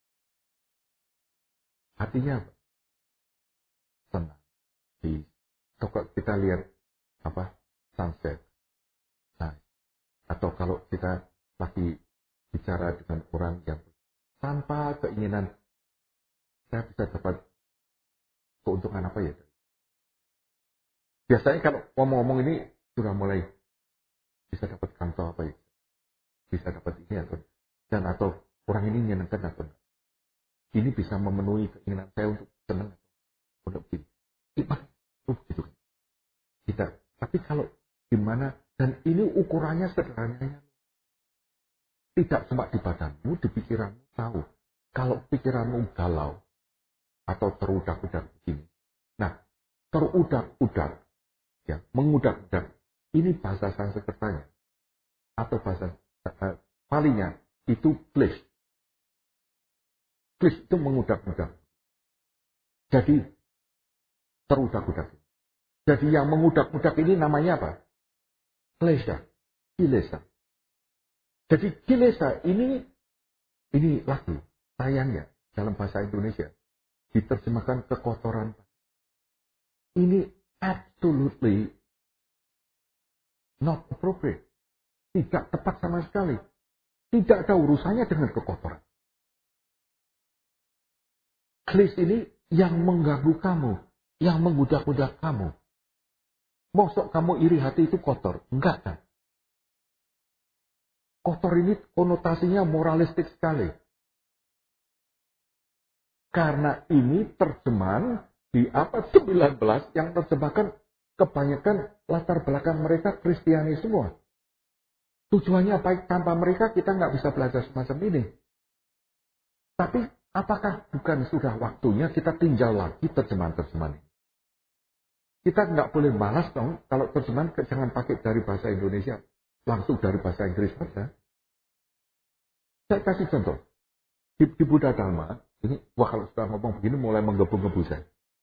hatinya apa? Senang. Di, kalau kita lihat apa sunset, nah, atau kalau kita lagi bicara dengan orang yang tanpa keinginan, saya bisa dapat keuntungan apa ya? Biasanya kalau ngomong-ngomong ini sudah mulai bisa dapat kantor apa ya? Bisa dapat ini atau dan atau orang ini menyenangkan atau ini bisa memenuhi keinginan saya untuk senang atau begini. Oh, gitu. Kita. Tapi kalau gimana dan ini ukurannya sederhananya tidak cuma di badanmu, di pikiranmu tahu. Kalau pikiranmu galau atau terudak-udak begini. Nah, terudak-udak, ya, mengudak-udak. Ini bahasa Sanskertanya atau bahasa uh, palingnya itu klis. Klis itu mengudak-udak. Jadi terudak-udak. Jadi yang mengudak-udak ini namanya apa? Klesa, kilesa. Jadi kilesa ini ini lagi sayangnya dalam bahasa Indonesia diterjemahkan kekotoran. Ini absolutely not appropriate. Tidak tepat sama sekali. Tidak ada urusannya dengan kekotoran. Klis ini yang mengganggu kamu, yang mengudak-udak kamu. Mosok kamu iri hati itu kotor? Enggak kan? Kotor ini konotasinya moralistik sekali. Karena ini terjemahan di abad sembilan belas yang terjemahkan kebanyakan latar belakang mereka Kristiani semua. Tujuannya baik tanpa mereka kita nggak bisa belajar semacam ini. Tapi Apakah bukan sudah waktunya kita tinjau lagi terjemahan-terjemahan ini? Kita nggak boleh malas dong kalau terjemahan jangan pakai dari bahasa Indonesia, langsung dari bahasa Inggris saja. Saya kasih contoh. Di, di Buddha Dharma, ini, wah kalau sudah ngomong begini mulai menggebu-gebu saya.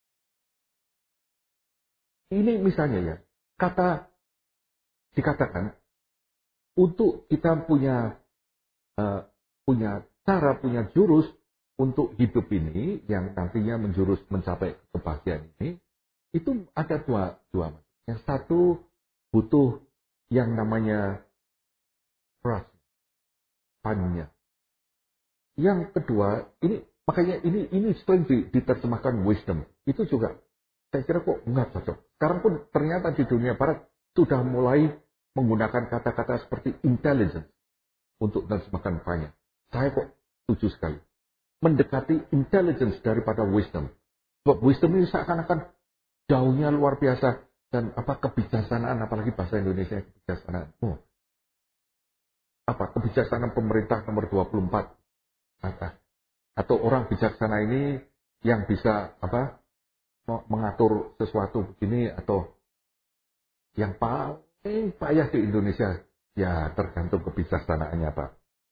Ini misalnya ya, kata dikatakan untuk kita punya uh, punya cara, punya jurus untuk hidup ini yang nantinya menjurus mencapai kebahagiaan ini, itu ada dua dua. Yang satu butuh yang namanya trust, panya. Yang kedua, ini makanya ini ini sering diterjemahkan wisdom. Itu juga saya kira kok nggak cocok. Sekarang pun ternyata di dunia barat sudah mulai menggunakan kata-kata seperti intelligence untuk menerjemahkan panya. Saya kok setuju sekali. Mendekati intelligence daripada wisdom. Sebab wisdom ini seakan-akan jauhnya luar biasa dan apa kebijaksanaan, apalagi bahasa Indonesia kebijaksanaan. Oh. Apa kebijaksanaan pemerintah nomor dua puluh empat kata. Atau orang bijaksana ini yang bisa apa mengatur sesuatu begini atau yang paling payah di Indonesia ya tergantung kebijaksanaannya Pak.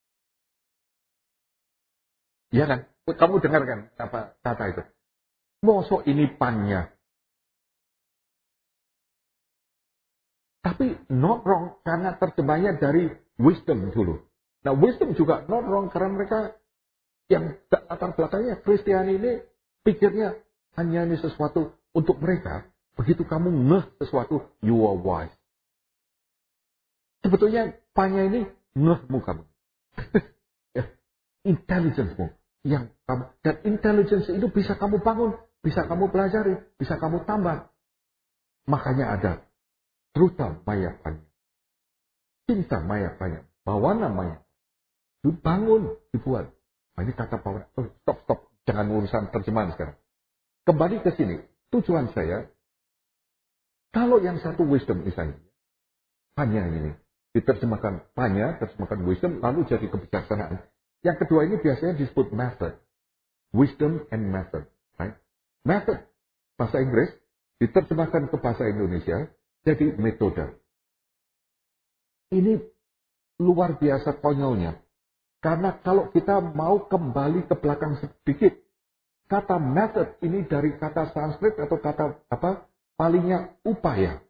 Iya kan? Kamu dengar kan apa kata itu? Mosok ini pannya. Tapi not wrong karena terjemahnya dari wisdom dulu. Nah wisdom juga not wrong karena mereka yang latar belakangnya Kristiani ini pikirnya hanya ini sesuatu untuk mereka. Begitu kamu ngeh sesuatu, you are wise. Sebetulnya panya ini ngehmu kamu. Intelligence-mu. Yang kamu, dan intelligence itu bisa kamu bangun, bisa kamu pelajari, bisa kamu tambah. Makanya ada Truta Maya Panya. Cinta Maya Panya. Bawana Maya. Dibangun, dibuat. Nah, ini kata Pawana. Oh, stop, stop. Jangan urusan terjemahan sekarang. Kembali ke sini. Tujuan saya, kalau yang satu wisdom misalnya, Panya ini. Diterjemahkan Panya, terjemahkan wisdom, lalu jadi kebijaksanaan. Yang kedua ini biasanya disebut method. Wisdom and method. Right? Method. Bahasa Inggris. Diterjemahkan ke bahasa Indonesia. Jadi metode. Ini luar biasa konyolnya. Karena kalau kita mau kembali ke belakang sedikit. Kata method ini dari kata Sanskrit atau kata apa? Palingnya upaya.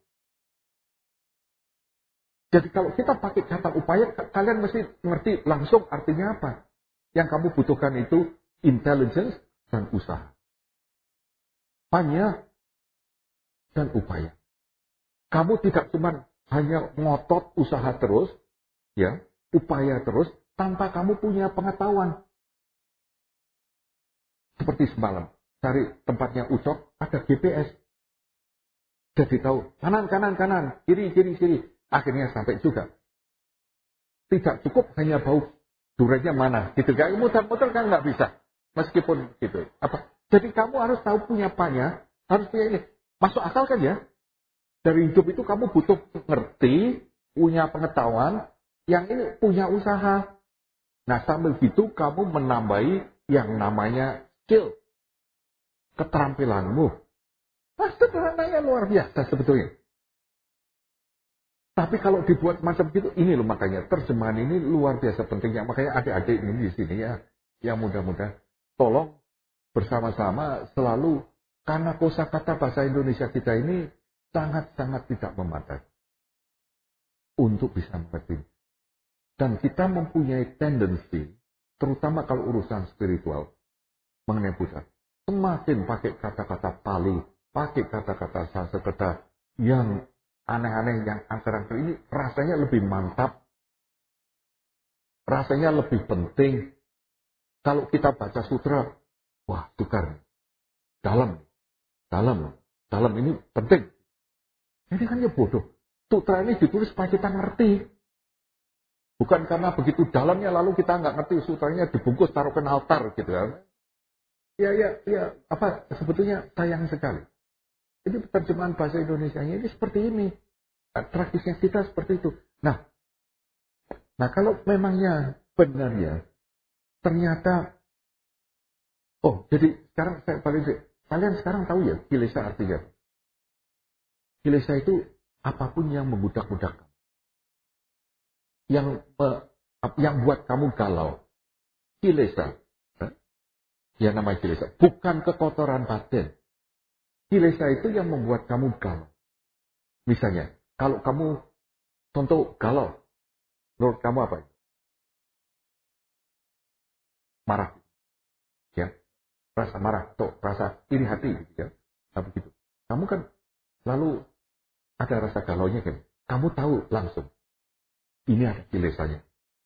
Jadi kalau kita pakai kata upaya, kalian mesti ngerti langsung artinya apa. Yang kamu butuhkan itu intelligence dan usaha. Panya dan upaya. Kamu tidak cuma hanya ngotot usaha terus, ya, upaya terus, tanpa kamu punya pengetahuan. Seperti semalam, cari tempatnya Ucok, ada G P S. Jadi tahu, kanan, kanan, kanan, kiri, kiri, kiri. Akhirnya sampai juga. Tidak cukup hanya bau duranya mana. Gitu kan, muter-muter kan nggak bisa. Meskipun gitu. Apa? Jadi kamu harus tahu punya panya, harus punya ini. Masuk akal kan ya? Dari hidup itu kamu butuh ngerti, punya pengetahuan, yang ini punya usaha. Nah sambil gitu kamu menambahi yang namanya skill. Keterampilanmu. Nah sederhananya luar biasa sebetulnya. Tapi kalau dibuat macam gitu, ini loh makanya terjemahan ini luar biasa pentingnya. Makanya adik-adik ini di sini ya, yang mudah-mudahan tolong bersama-sama selalu karena kosakata bahasa Indonesia kita ini sangat-sangat tidak memadai untuk bisa mengerti. Dan kita mempunyai tendensi, terutama kalau urusan spiritual mengenai Buddha, semakin pakai kata-kata Pali, pakai kata-kata Sanskerta yang aneh-aneh yang angker-angker ini rasanya lebih mantap, rasanya lebih penting. Kalau kita baca sutra, wah tukar, dalam, dalam, dalam ini penting. Ini kan ya bodoh. Sutra ini ditulis supaya kita ngerti. Bukan karena begitu dalamnya lalu kita nggak ngerti sutranya dibungkus taruh ke altar gitu ya. Ya, ya, ya, apa sebetulnya sayang sekali. Jadi terjemahan bahasa Indonesianya ini seperti ini. Tragisnya kita seperti itu. Nah, nah kalau memangnya benar ya, ternyata Oh, jadi sekarang saya paling kalian sekarang tahu ya kilesa artinya. Kilesa itu apapun yang membudak-budak kamu. Yang yang buat kamu galau. Kilesa. Ya namanya kilesa. Bukan kekotoran batin. Kilesa itu yang membuat kamu galau. Misalnya, kalau kamu contoh galau, menurut kamu apa? Marah. Ya. Rasa marah, atau rasa iri hati. Ya. Nah, begitu. Kamu kan lalu ada rasa galaunya kan. Kamu tahu langsung. Ini ada kilesanya.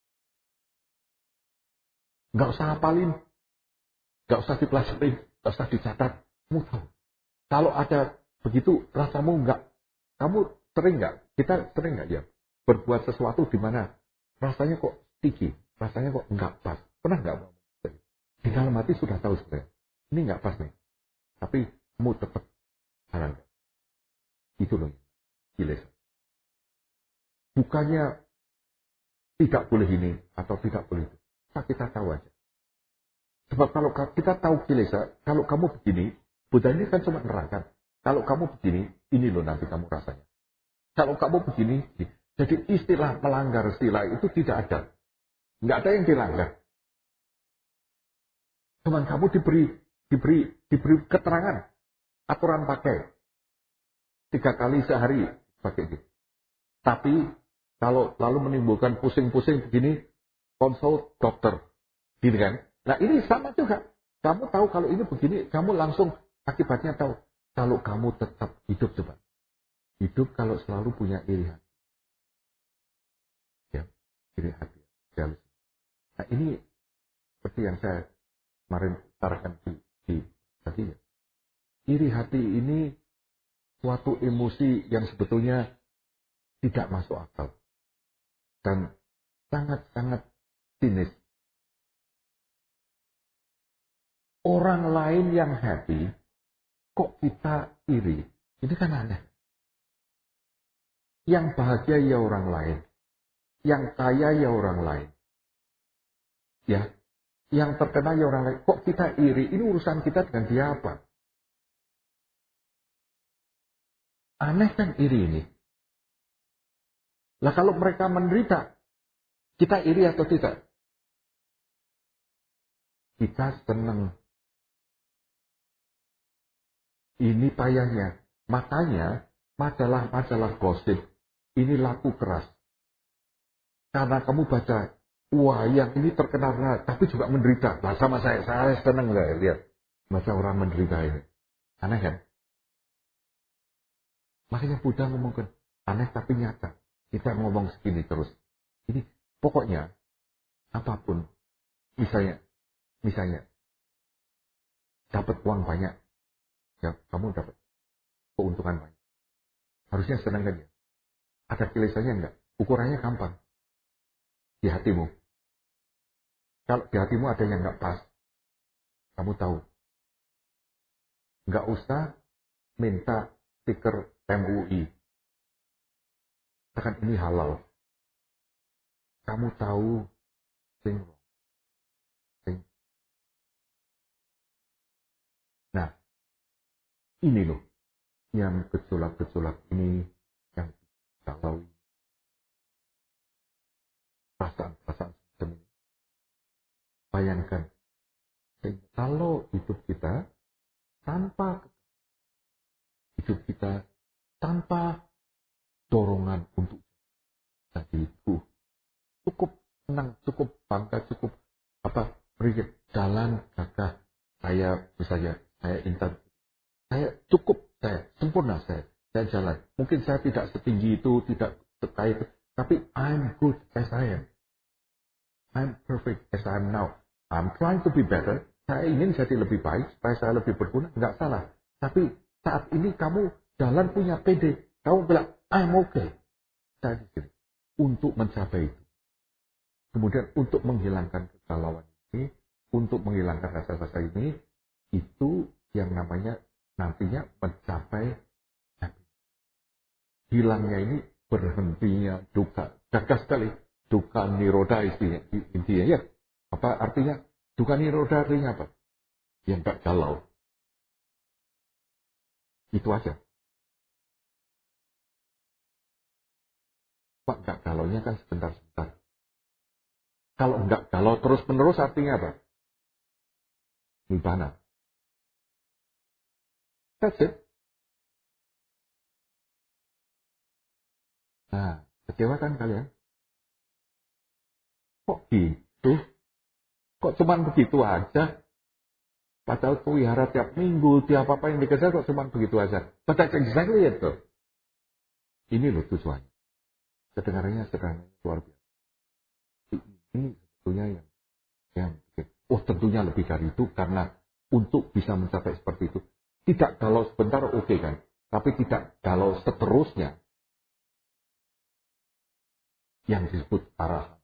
Nggak usah hafalin. Nggak usah dipelajari. Nggak usah dicatat. Kamu tahu. Kalau ada begitu rasamu nggak. Kamu sering nggak? Kita sering nggak ya? Berbuat sesuatu di mana rasanya kok tinggi. Rasanya kok nggak pas. Pernah nggak? Di dalam hati sudah tahu sebenarnya. Ini nggak pas nih. Tapi kamu tetap jalan. Itu loh. Kilesa. Bukannya tidak boleh ini atau tidak boleh itu. Nah, kita tahu aja. Sebab kalau kita tahu kilesa, kalau kamu begini, Buddha ini kan cuma nerangkan. Kalau kamu begini, ini loh nanti kamu rasanya. Kalau kamu begini, jadi istilah melanggar sila itu tidak ada. Nggak ada yang dilanggar. Cuman kamu diberi diberi diberi keterangan, aturan pakai tiga kali sehari pakai gitu. Tapi kalau lalu menimbulkan pusing-pusing begini, konsul dokter, gitu kan? Nah ini sama juga. Kamu tahu kalau ini begini, kamu langsung akibatnya tahu. Kalau kamu tetap hidup coba. Hidup kalau selalu punya iri hati. Ya, iri hati. Jealous. Nah ini seperti yang saya kemarin utarakan di, di tadi ya. Iri hati ini suatu emosi yang sebetulnya tidak masuk akal. Dan sangat-sangat sinis. Orang lain yang happy, kok kita iri? Ini kan aneh. Yang bahagia ya orang lain. Yang kaya ya orang lain. Ya, yang terkenal ya orang lain. Kok kita iri? Ini urusan kita dengan dia apa? Aneh kan iri ini. Lah kalau mereka menderita, kita iri atau tidak? Kita senang. Ini payahnya. Makanya majalah-majalah gosip ini laku keras. Karena kamu baca, wah yang ini terkenal, tapi juga menderita. Nah sama saya, saya senang nggak lihat baca orang menderita ini. Aneh kan? Makanya Buddha ngomongkan, aneh tapi nyata. Kita ngomong segini terus. Ini pokoknya apapun, misalnya, misalnya dapat uang banyak, ya kamu dapat keuntungan banyak. Harusnya senang kan ya? Ada kilesanya enggak? Ukurannya gampang. Di hatimu. Kalau di hatimu ada yang enggak pas, kamu tahu. Enggak usah minta stiker M U I. Katakan ini halal. Kamu tahu sing sing. Nah, ini loh yang gejolak-gejolak ini yang kalau perasaan-perasaan seperti ini. Bayangkan, kalau hidup kita tanpa hidup kita tanpa dorongan untuk jadi itu cukup senang, cukup bangga, cukup apa beri jalan gagah saya misalnya saya intan saya cukup saya sempurna saya saya jalan mungkin saya tidak setinggi itu tidak sekaya itu tapi I'm good as I am I'm perfect as I am now I'm trying to be better saya ingin jadi lebih baik supaya saya lebih berguna nggak salah tapi saat ini kamu jalan punya pede kamu bilang I'm okay saya di sini untuk mencapai itu. Kemudian untuk menghilangkan kegalauan ini, untuk menghilangkan rasa-rasa ini, itu yang namanya nantinya mencapai happy. Hilangnya ini berhentinya duka. Gagah sekali. Duka niroda intinya. Ya. Apa artinya? Duka niroda artinya apa? yang gak galau. Itu aja. Pak, gak galaunya kan sebentar-sebentar. Kalau enggak galau terus-menerus artinya apa? Nibbana. That's it. Nah, kecewa kan kalian? Kok gitu? Kok cuman begitu aja? Padahal wihara tiap minggu, tiap apa yang dikejar kok cuman begitu aja. But that's exactly it tuh. Ini loh tujuannya. Kedengarannya sederhana, luar biasa. Ini sebetulnya yang, yang oh tentunya lebih dari itu karena untuk bisa mencapai seperti itu. Tidak galau sebentar oke okay kan. Tapi tidak galau seterusnya. Yang disebut arah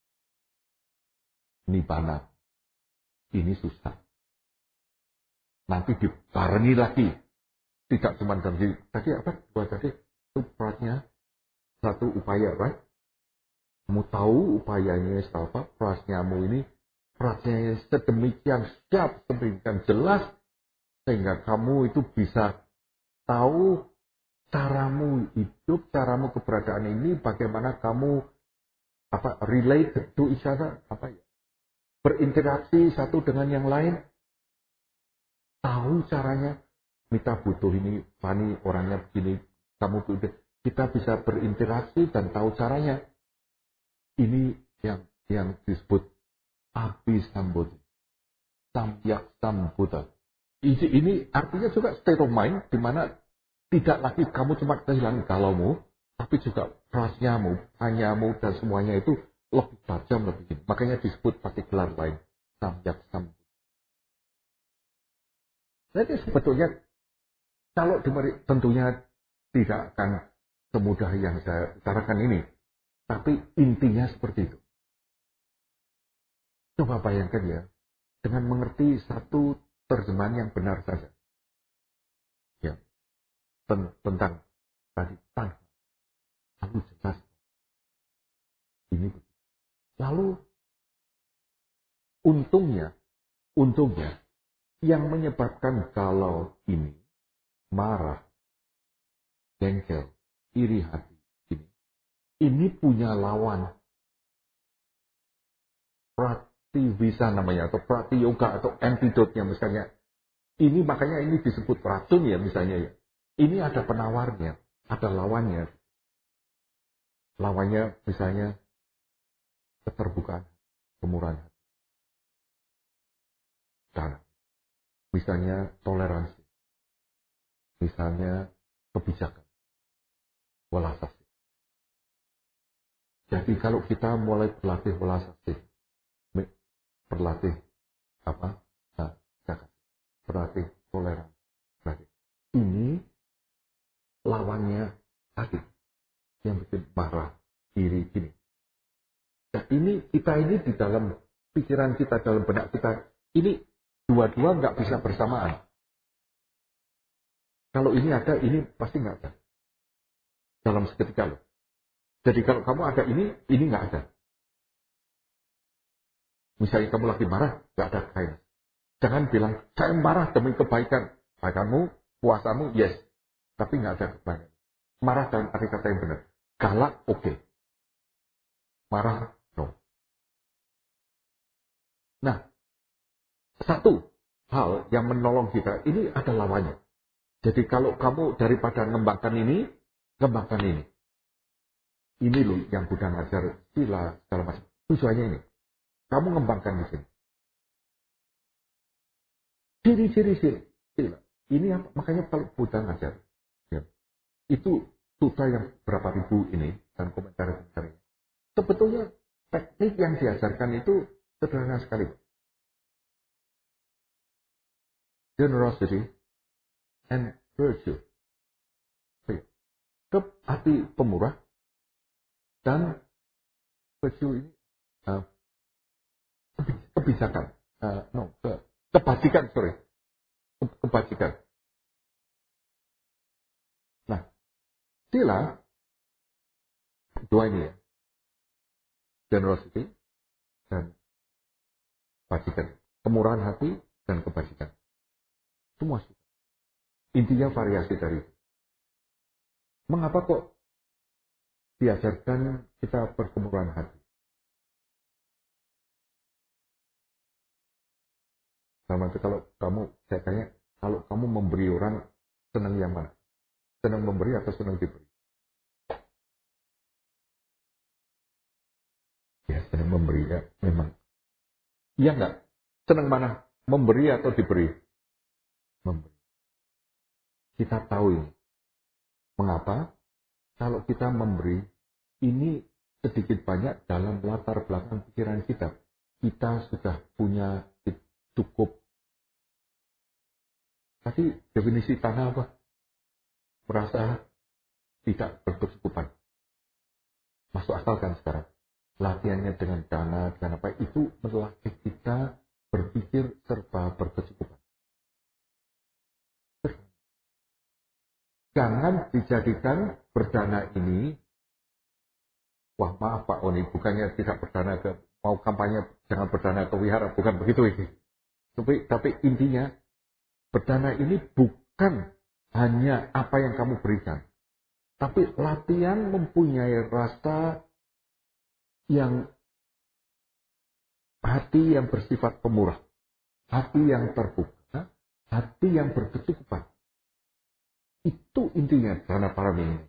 nibbana. Ini susah. Nanti dibarengi lagi. Tidak cuma dari tadi apa? Dua tadi itu peratnya satu upaya right? Kamu tahu upayanya apa? Prasnyamu ini prasnya sedemikian siap, sedemikian jelas sehingga kamu itu bisa tahu caramu hidup, caramu keberadaan ini, bagaimana kamu apa relate to each other, apa ya? Berinteraksi satu dengan yang lain. Tahu caranya, Mita butuh ini, Fani orangnya begini, kamu butuh. Kita bisa berinteraksi dan tahu caranya. Ini yang yang disebut abhisambodhi, samyak sambuddha. Ini, ini artinya juga state of mind, di mana tidak lagi kamu cuma kehilangan galaumu, tapi juga prasnyamu, hanyamu, dan semuanya itu lebih tajam, lebih ini. Makanya disebut pakai gelar lain, samyak sambuddha. Jadi sebetulnya kalau diberi, tentunya tidak akan semudah yang saya bicarakan ini. Tapi intinya seperti itu. Coba bayangkan ya, dengan mengerti satu terjemahan yang benar saja. Ya, tentang tadi tanpa lalu jelas. Ini. Lalu untungnya, untungnya yang menyebabkan galau ini, marah, jengkel, iri hati ini, ini punya lawan. Prativisa namanya, atau pratiyoga, atau antidotnya misalnya. Ini makanya ini disebut racun ya misalnya ya. Ini ada penawarnya, ada lawannya. Lawannya misalnya keterbukaan, kemurahan hati. Dan misalnya toleransi. Misalnya kebijakan. Welas asih. Jadi kalau kita mulai berlatih welas asih, berlatih apa? Nah, berlatih toleransi. Berlatih. Ini lawannya tadi yang bikin marah, iri, gini. Nah ini kita ini di dalam pikiran kita, dalam benak kita, ini dua-dua nggak bisa bersamaan. Kalau ini ada, ini pasti nggak ada. Dalam seketika loh. Jadi kalau kamu ada ini, ini nggak ada. Misalnya kamu lagi marah, nggak ada kain. Jangan bilang, saya marah demi kebaikan. Kamu, puasamu, yes. Tapi nggak ada kebaikan. Marah dalam arti kata yang benar. Galak, oke. Okay. Marah, no. Nah, satu hal yang menolong kita, ini ada lawannya. Jadi kalau kamu daripada ngembangkan ini, ngembangkan ini. Ini loh yang Buddha ngajar, sila, segala macam. Tujuannya ini. Kamu ngembangkan di sini. Ciri-ciri sila. Ini apa? Makanya kalau Buddha ngajar. Ya, itu sutta yang berapa ribu ini, dan komentar-komentarnya. Sebetulnya teknik yang diajarkan itu sederhana sekali. Generosity and virtue. Ke hati pemurah dan virtue ini uh, kebijakan. Uh, no, ke, kebajikan, sorry. Ke, kebajikan. Nah, sila dua ini ya. Generosity dan kebajikan. Kemurahan hati dan kebajikan. Semua suka. Intinya variasi dari itu. Mengapa kok diajarkan kita berkemurahan hati? Sama itu kalau kamu, saya tanya, kalau kamu memberi orang, senang yang mana? Senang memberi atau senang diberi? Ya, senang memberi ya, memang. Iya enggak? Senang mana? Memberi atau diberi? Memberi. Kita tahu ini. Mengapa? Kalau kita memberi, ini sedikit banyak dalam latar belakang pikiran kita. Kita sudah punya cukup. Tapi definisi tanah apa? Merasa tidak berkecukupan. Masuk akal kan sekarang? Latihannya dengan dana, dengan apa, itu melatih kita berpikir serba berkecukupan. Jangan dijadikan berdana ini, wah maaf Pak Oni, bukannya tidak berdana ke, mau kampanye jangan berdana ke wihara, bukan begitu ini. Tapi, tapi intinya, berdana ini bukan hanya apa yang kamu berikan. Tapi latihan mempunyai rasa yang hati yang bersifat pemurah. Hati yang terbuka, hati yang berkecukupan. Itu intinya dana parami ini.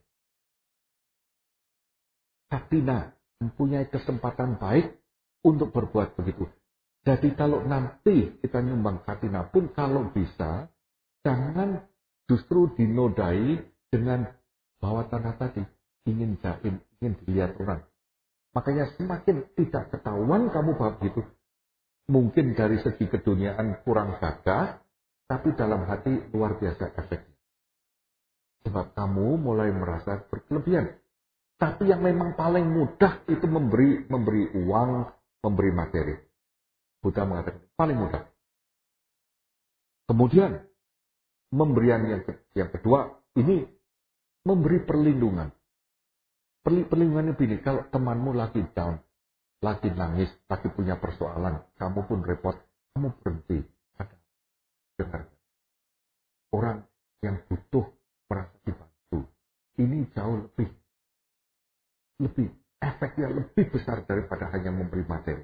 Katina mempunyai kesempatan baik untuk berbuat begitu. Jadi kalau nanti kita nyumbang katina pun kalau bisa, jangan justru dinodai dengan bahwa tanah tadi ingin jaim, ingin dilihat orang. Makanya semakin tidak ketahuan kamu bahwa begitu, mungkin dari segi keduniaan kurang gagah, tapi dalam hati luar biasa efeknya. Sebab kamu mulai merasa berkelebihan. Tapi yang memang paling mudah itu memberi memberi uang, memberi materi. Buddha mengatakan paling mudah. Kemudian pemberian yang, yang kedua ini memberi perlindungan. Perlindungan ini begini, kalau temanmu lagi down, lagi nangis, lagi punya persoalan, kamu pun repot, kamu berhenti. Dengar. Orang yang butuh merasa dibantu. Ini jauh lebih lebih efeknya lebih besar daripada hanya memberi materi.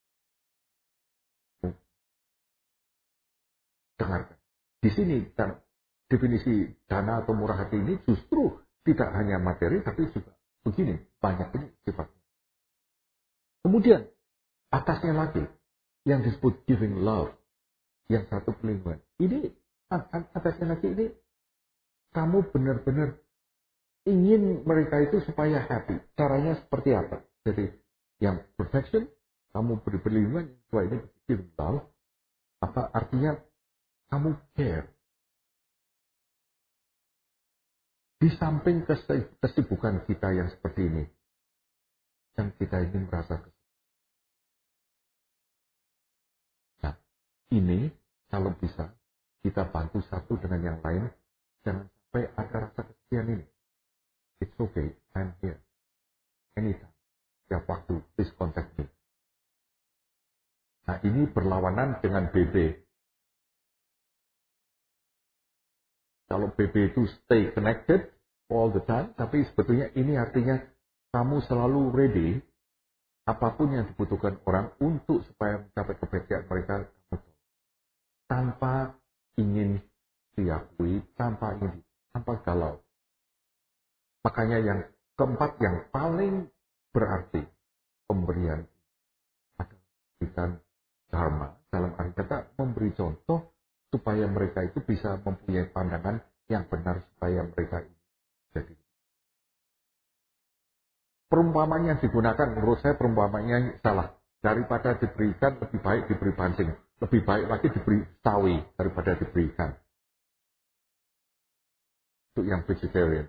Dengarkan. Di sini dan definisi dana atau murah hati ini justru tidak hanya materi tapi juga begini, banyak ini sifatnya. Kemudian atasnya lagi yang disebut giving love, yang satu pelindungan. Ini atasnya lagi ini kamu benar-benar ingin mereka itu supaya happy. Caranya seperti apa? Jadi yang perfection, kamu beri perlindungan, yang ini giving love. Apa artinya kamu care? Di samping kesibukan kita yang seperti ini, yang kita ingin merasa kesedihan. Nah, ini kalau bisa kita bantu satu dengan yang lain, jangan sampai ada rasa kesedihan ini. It's okay, I'm here. Anytime. Setiap waktu, please contact me. Nah, ini berlawanan dengan B B. Kalau B B itu stay connected all the time, tapi sebetulnya ini artinya kamu selalu ready, apapun yang dibutuhkan orang untuk supaya mencapai kebahagiaan mereka, tanpa ingin diakui, tanpa ingin, tanpa galau. Makanya yang keempat yang paling berarti pemberian adalah dharma, dalam arti kata memberi contoh supaya mereka itu bisa mempunyai pandangan yang benar supaya mereka itu jadi. Perumpamaan yang digunakan menurut saya perumpamannya salah. Daripada diberikan lebih baik diberi pancing, lebih baik lagi diberi sawi daripada diberi ikan. Untuk yang vegetarian.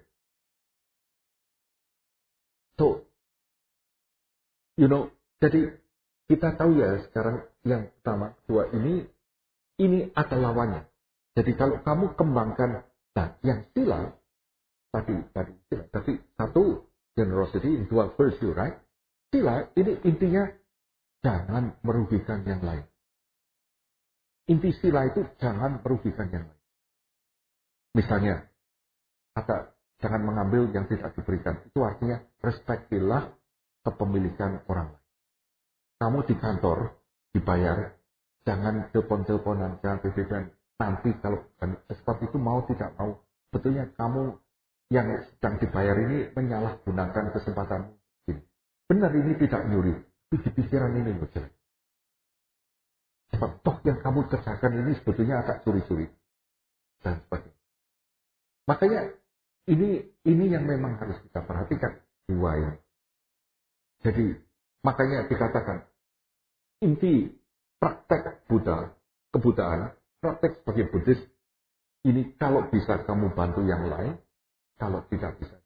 So, you know, jadi kita tahu ya sekarang yang pertama, dua ini, ini ada lawannya. Jadi kalau kamu kembangkan, nah yang sila, tadi, tadi sila, tapi satu, generosity, dua, virtue, right? Sila, ini intinya, jangan merugikan yang lain. inti sila itu jangan merugikan yang lain. Misalnya, kata jangan mengambil yang tidak diberikan. Itu artinya respektilah kepemilikan orang lain. Kamu di kantor dibayar, jangan telepon-teleponan, jangan bebekan. Nanti kalau seperti itu mau tidak mau, betulnya kamu yang sedang dibayar ini menyalahgunakan kesempatan ini. Benar ini tidak nyuri, tapi di pikiran ini berjalan. Sebab toh yang kamu kerjakan ini sebetulnya agak curi-curi dan sebagainya. Makanya ini ini yang memang harus kita perhatikan jiwa ini. Jadi makanya dikatakan inti praktek Buddha, kebudaan, praktek sebagai Buddhis ini kalau bisa kamu bantu yang lain, kalau tidak bisa.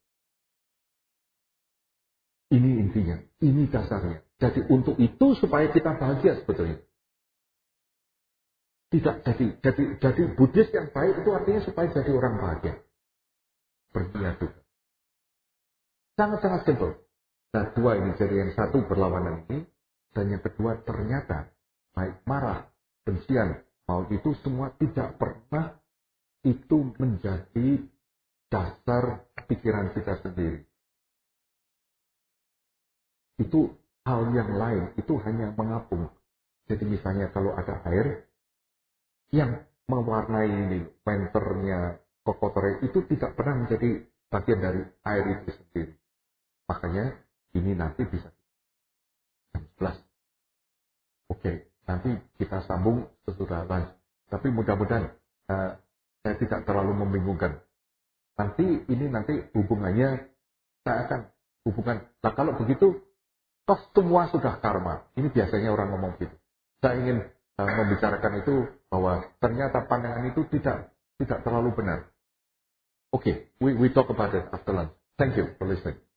Ini intinya, ini dasarnya. Jadi untuk itu supaya kita bahagia sebetulnya. Tidak jadi jadi jadi Buddhis yang baik itu artinya supaya jadi orang bahagia. Berniat juga. Sangat-sangat simpel. Nah dua ini, jadi yang satu berlawanan ini, dan yang kedua ternyata baik marah, bencian, mau itu semua tidak pernah itu menjadi dasar pikiran kita sendiri. Itu hal yang lain, itu hanya mengapung. Jadi misalnya kalau ada air yang mewarnai ini, venternya, kokotornya, itu tidak pernah menjadi bagian dari air itu sendiri. Makanya ini nanti bisa jam sebelas. Oke, nanti kita sambung sesudah lunch. Tapi mudah-mudahan uh, saya tidak terlalu membingungkan. Nanti ini nanti hubungannya saya akan hubungan. Nah kalau begitu, toh semua sudah karma. Ini biasanya orang ngomong gitu. Saya ingin uh, membicarakan itu bahwa ternyata pandangan itu tidak tidak terlalu benar. Oke, okay, we we talk about it after lunch. Thank you for listening.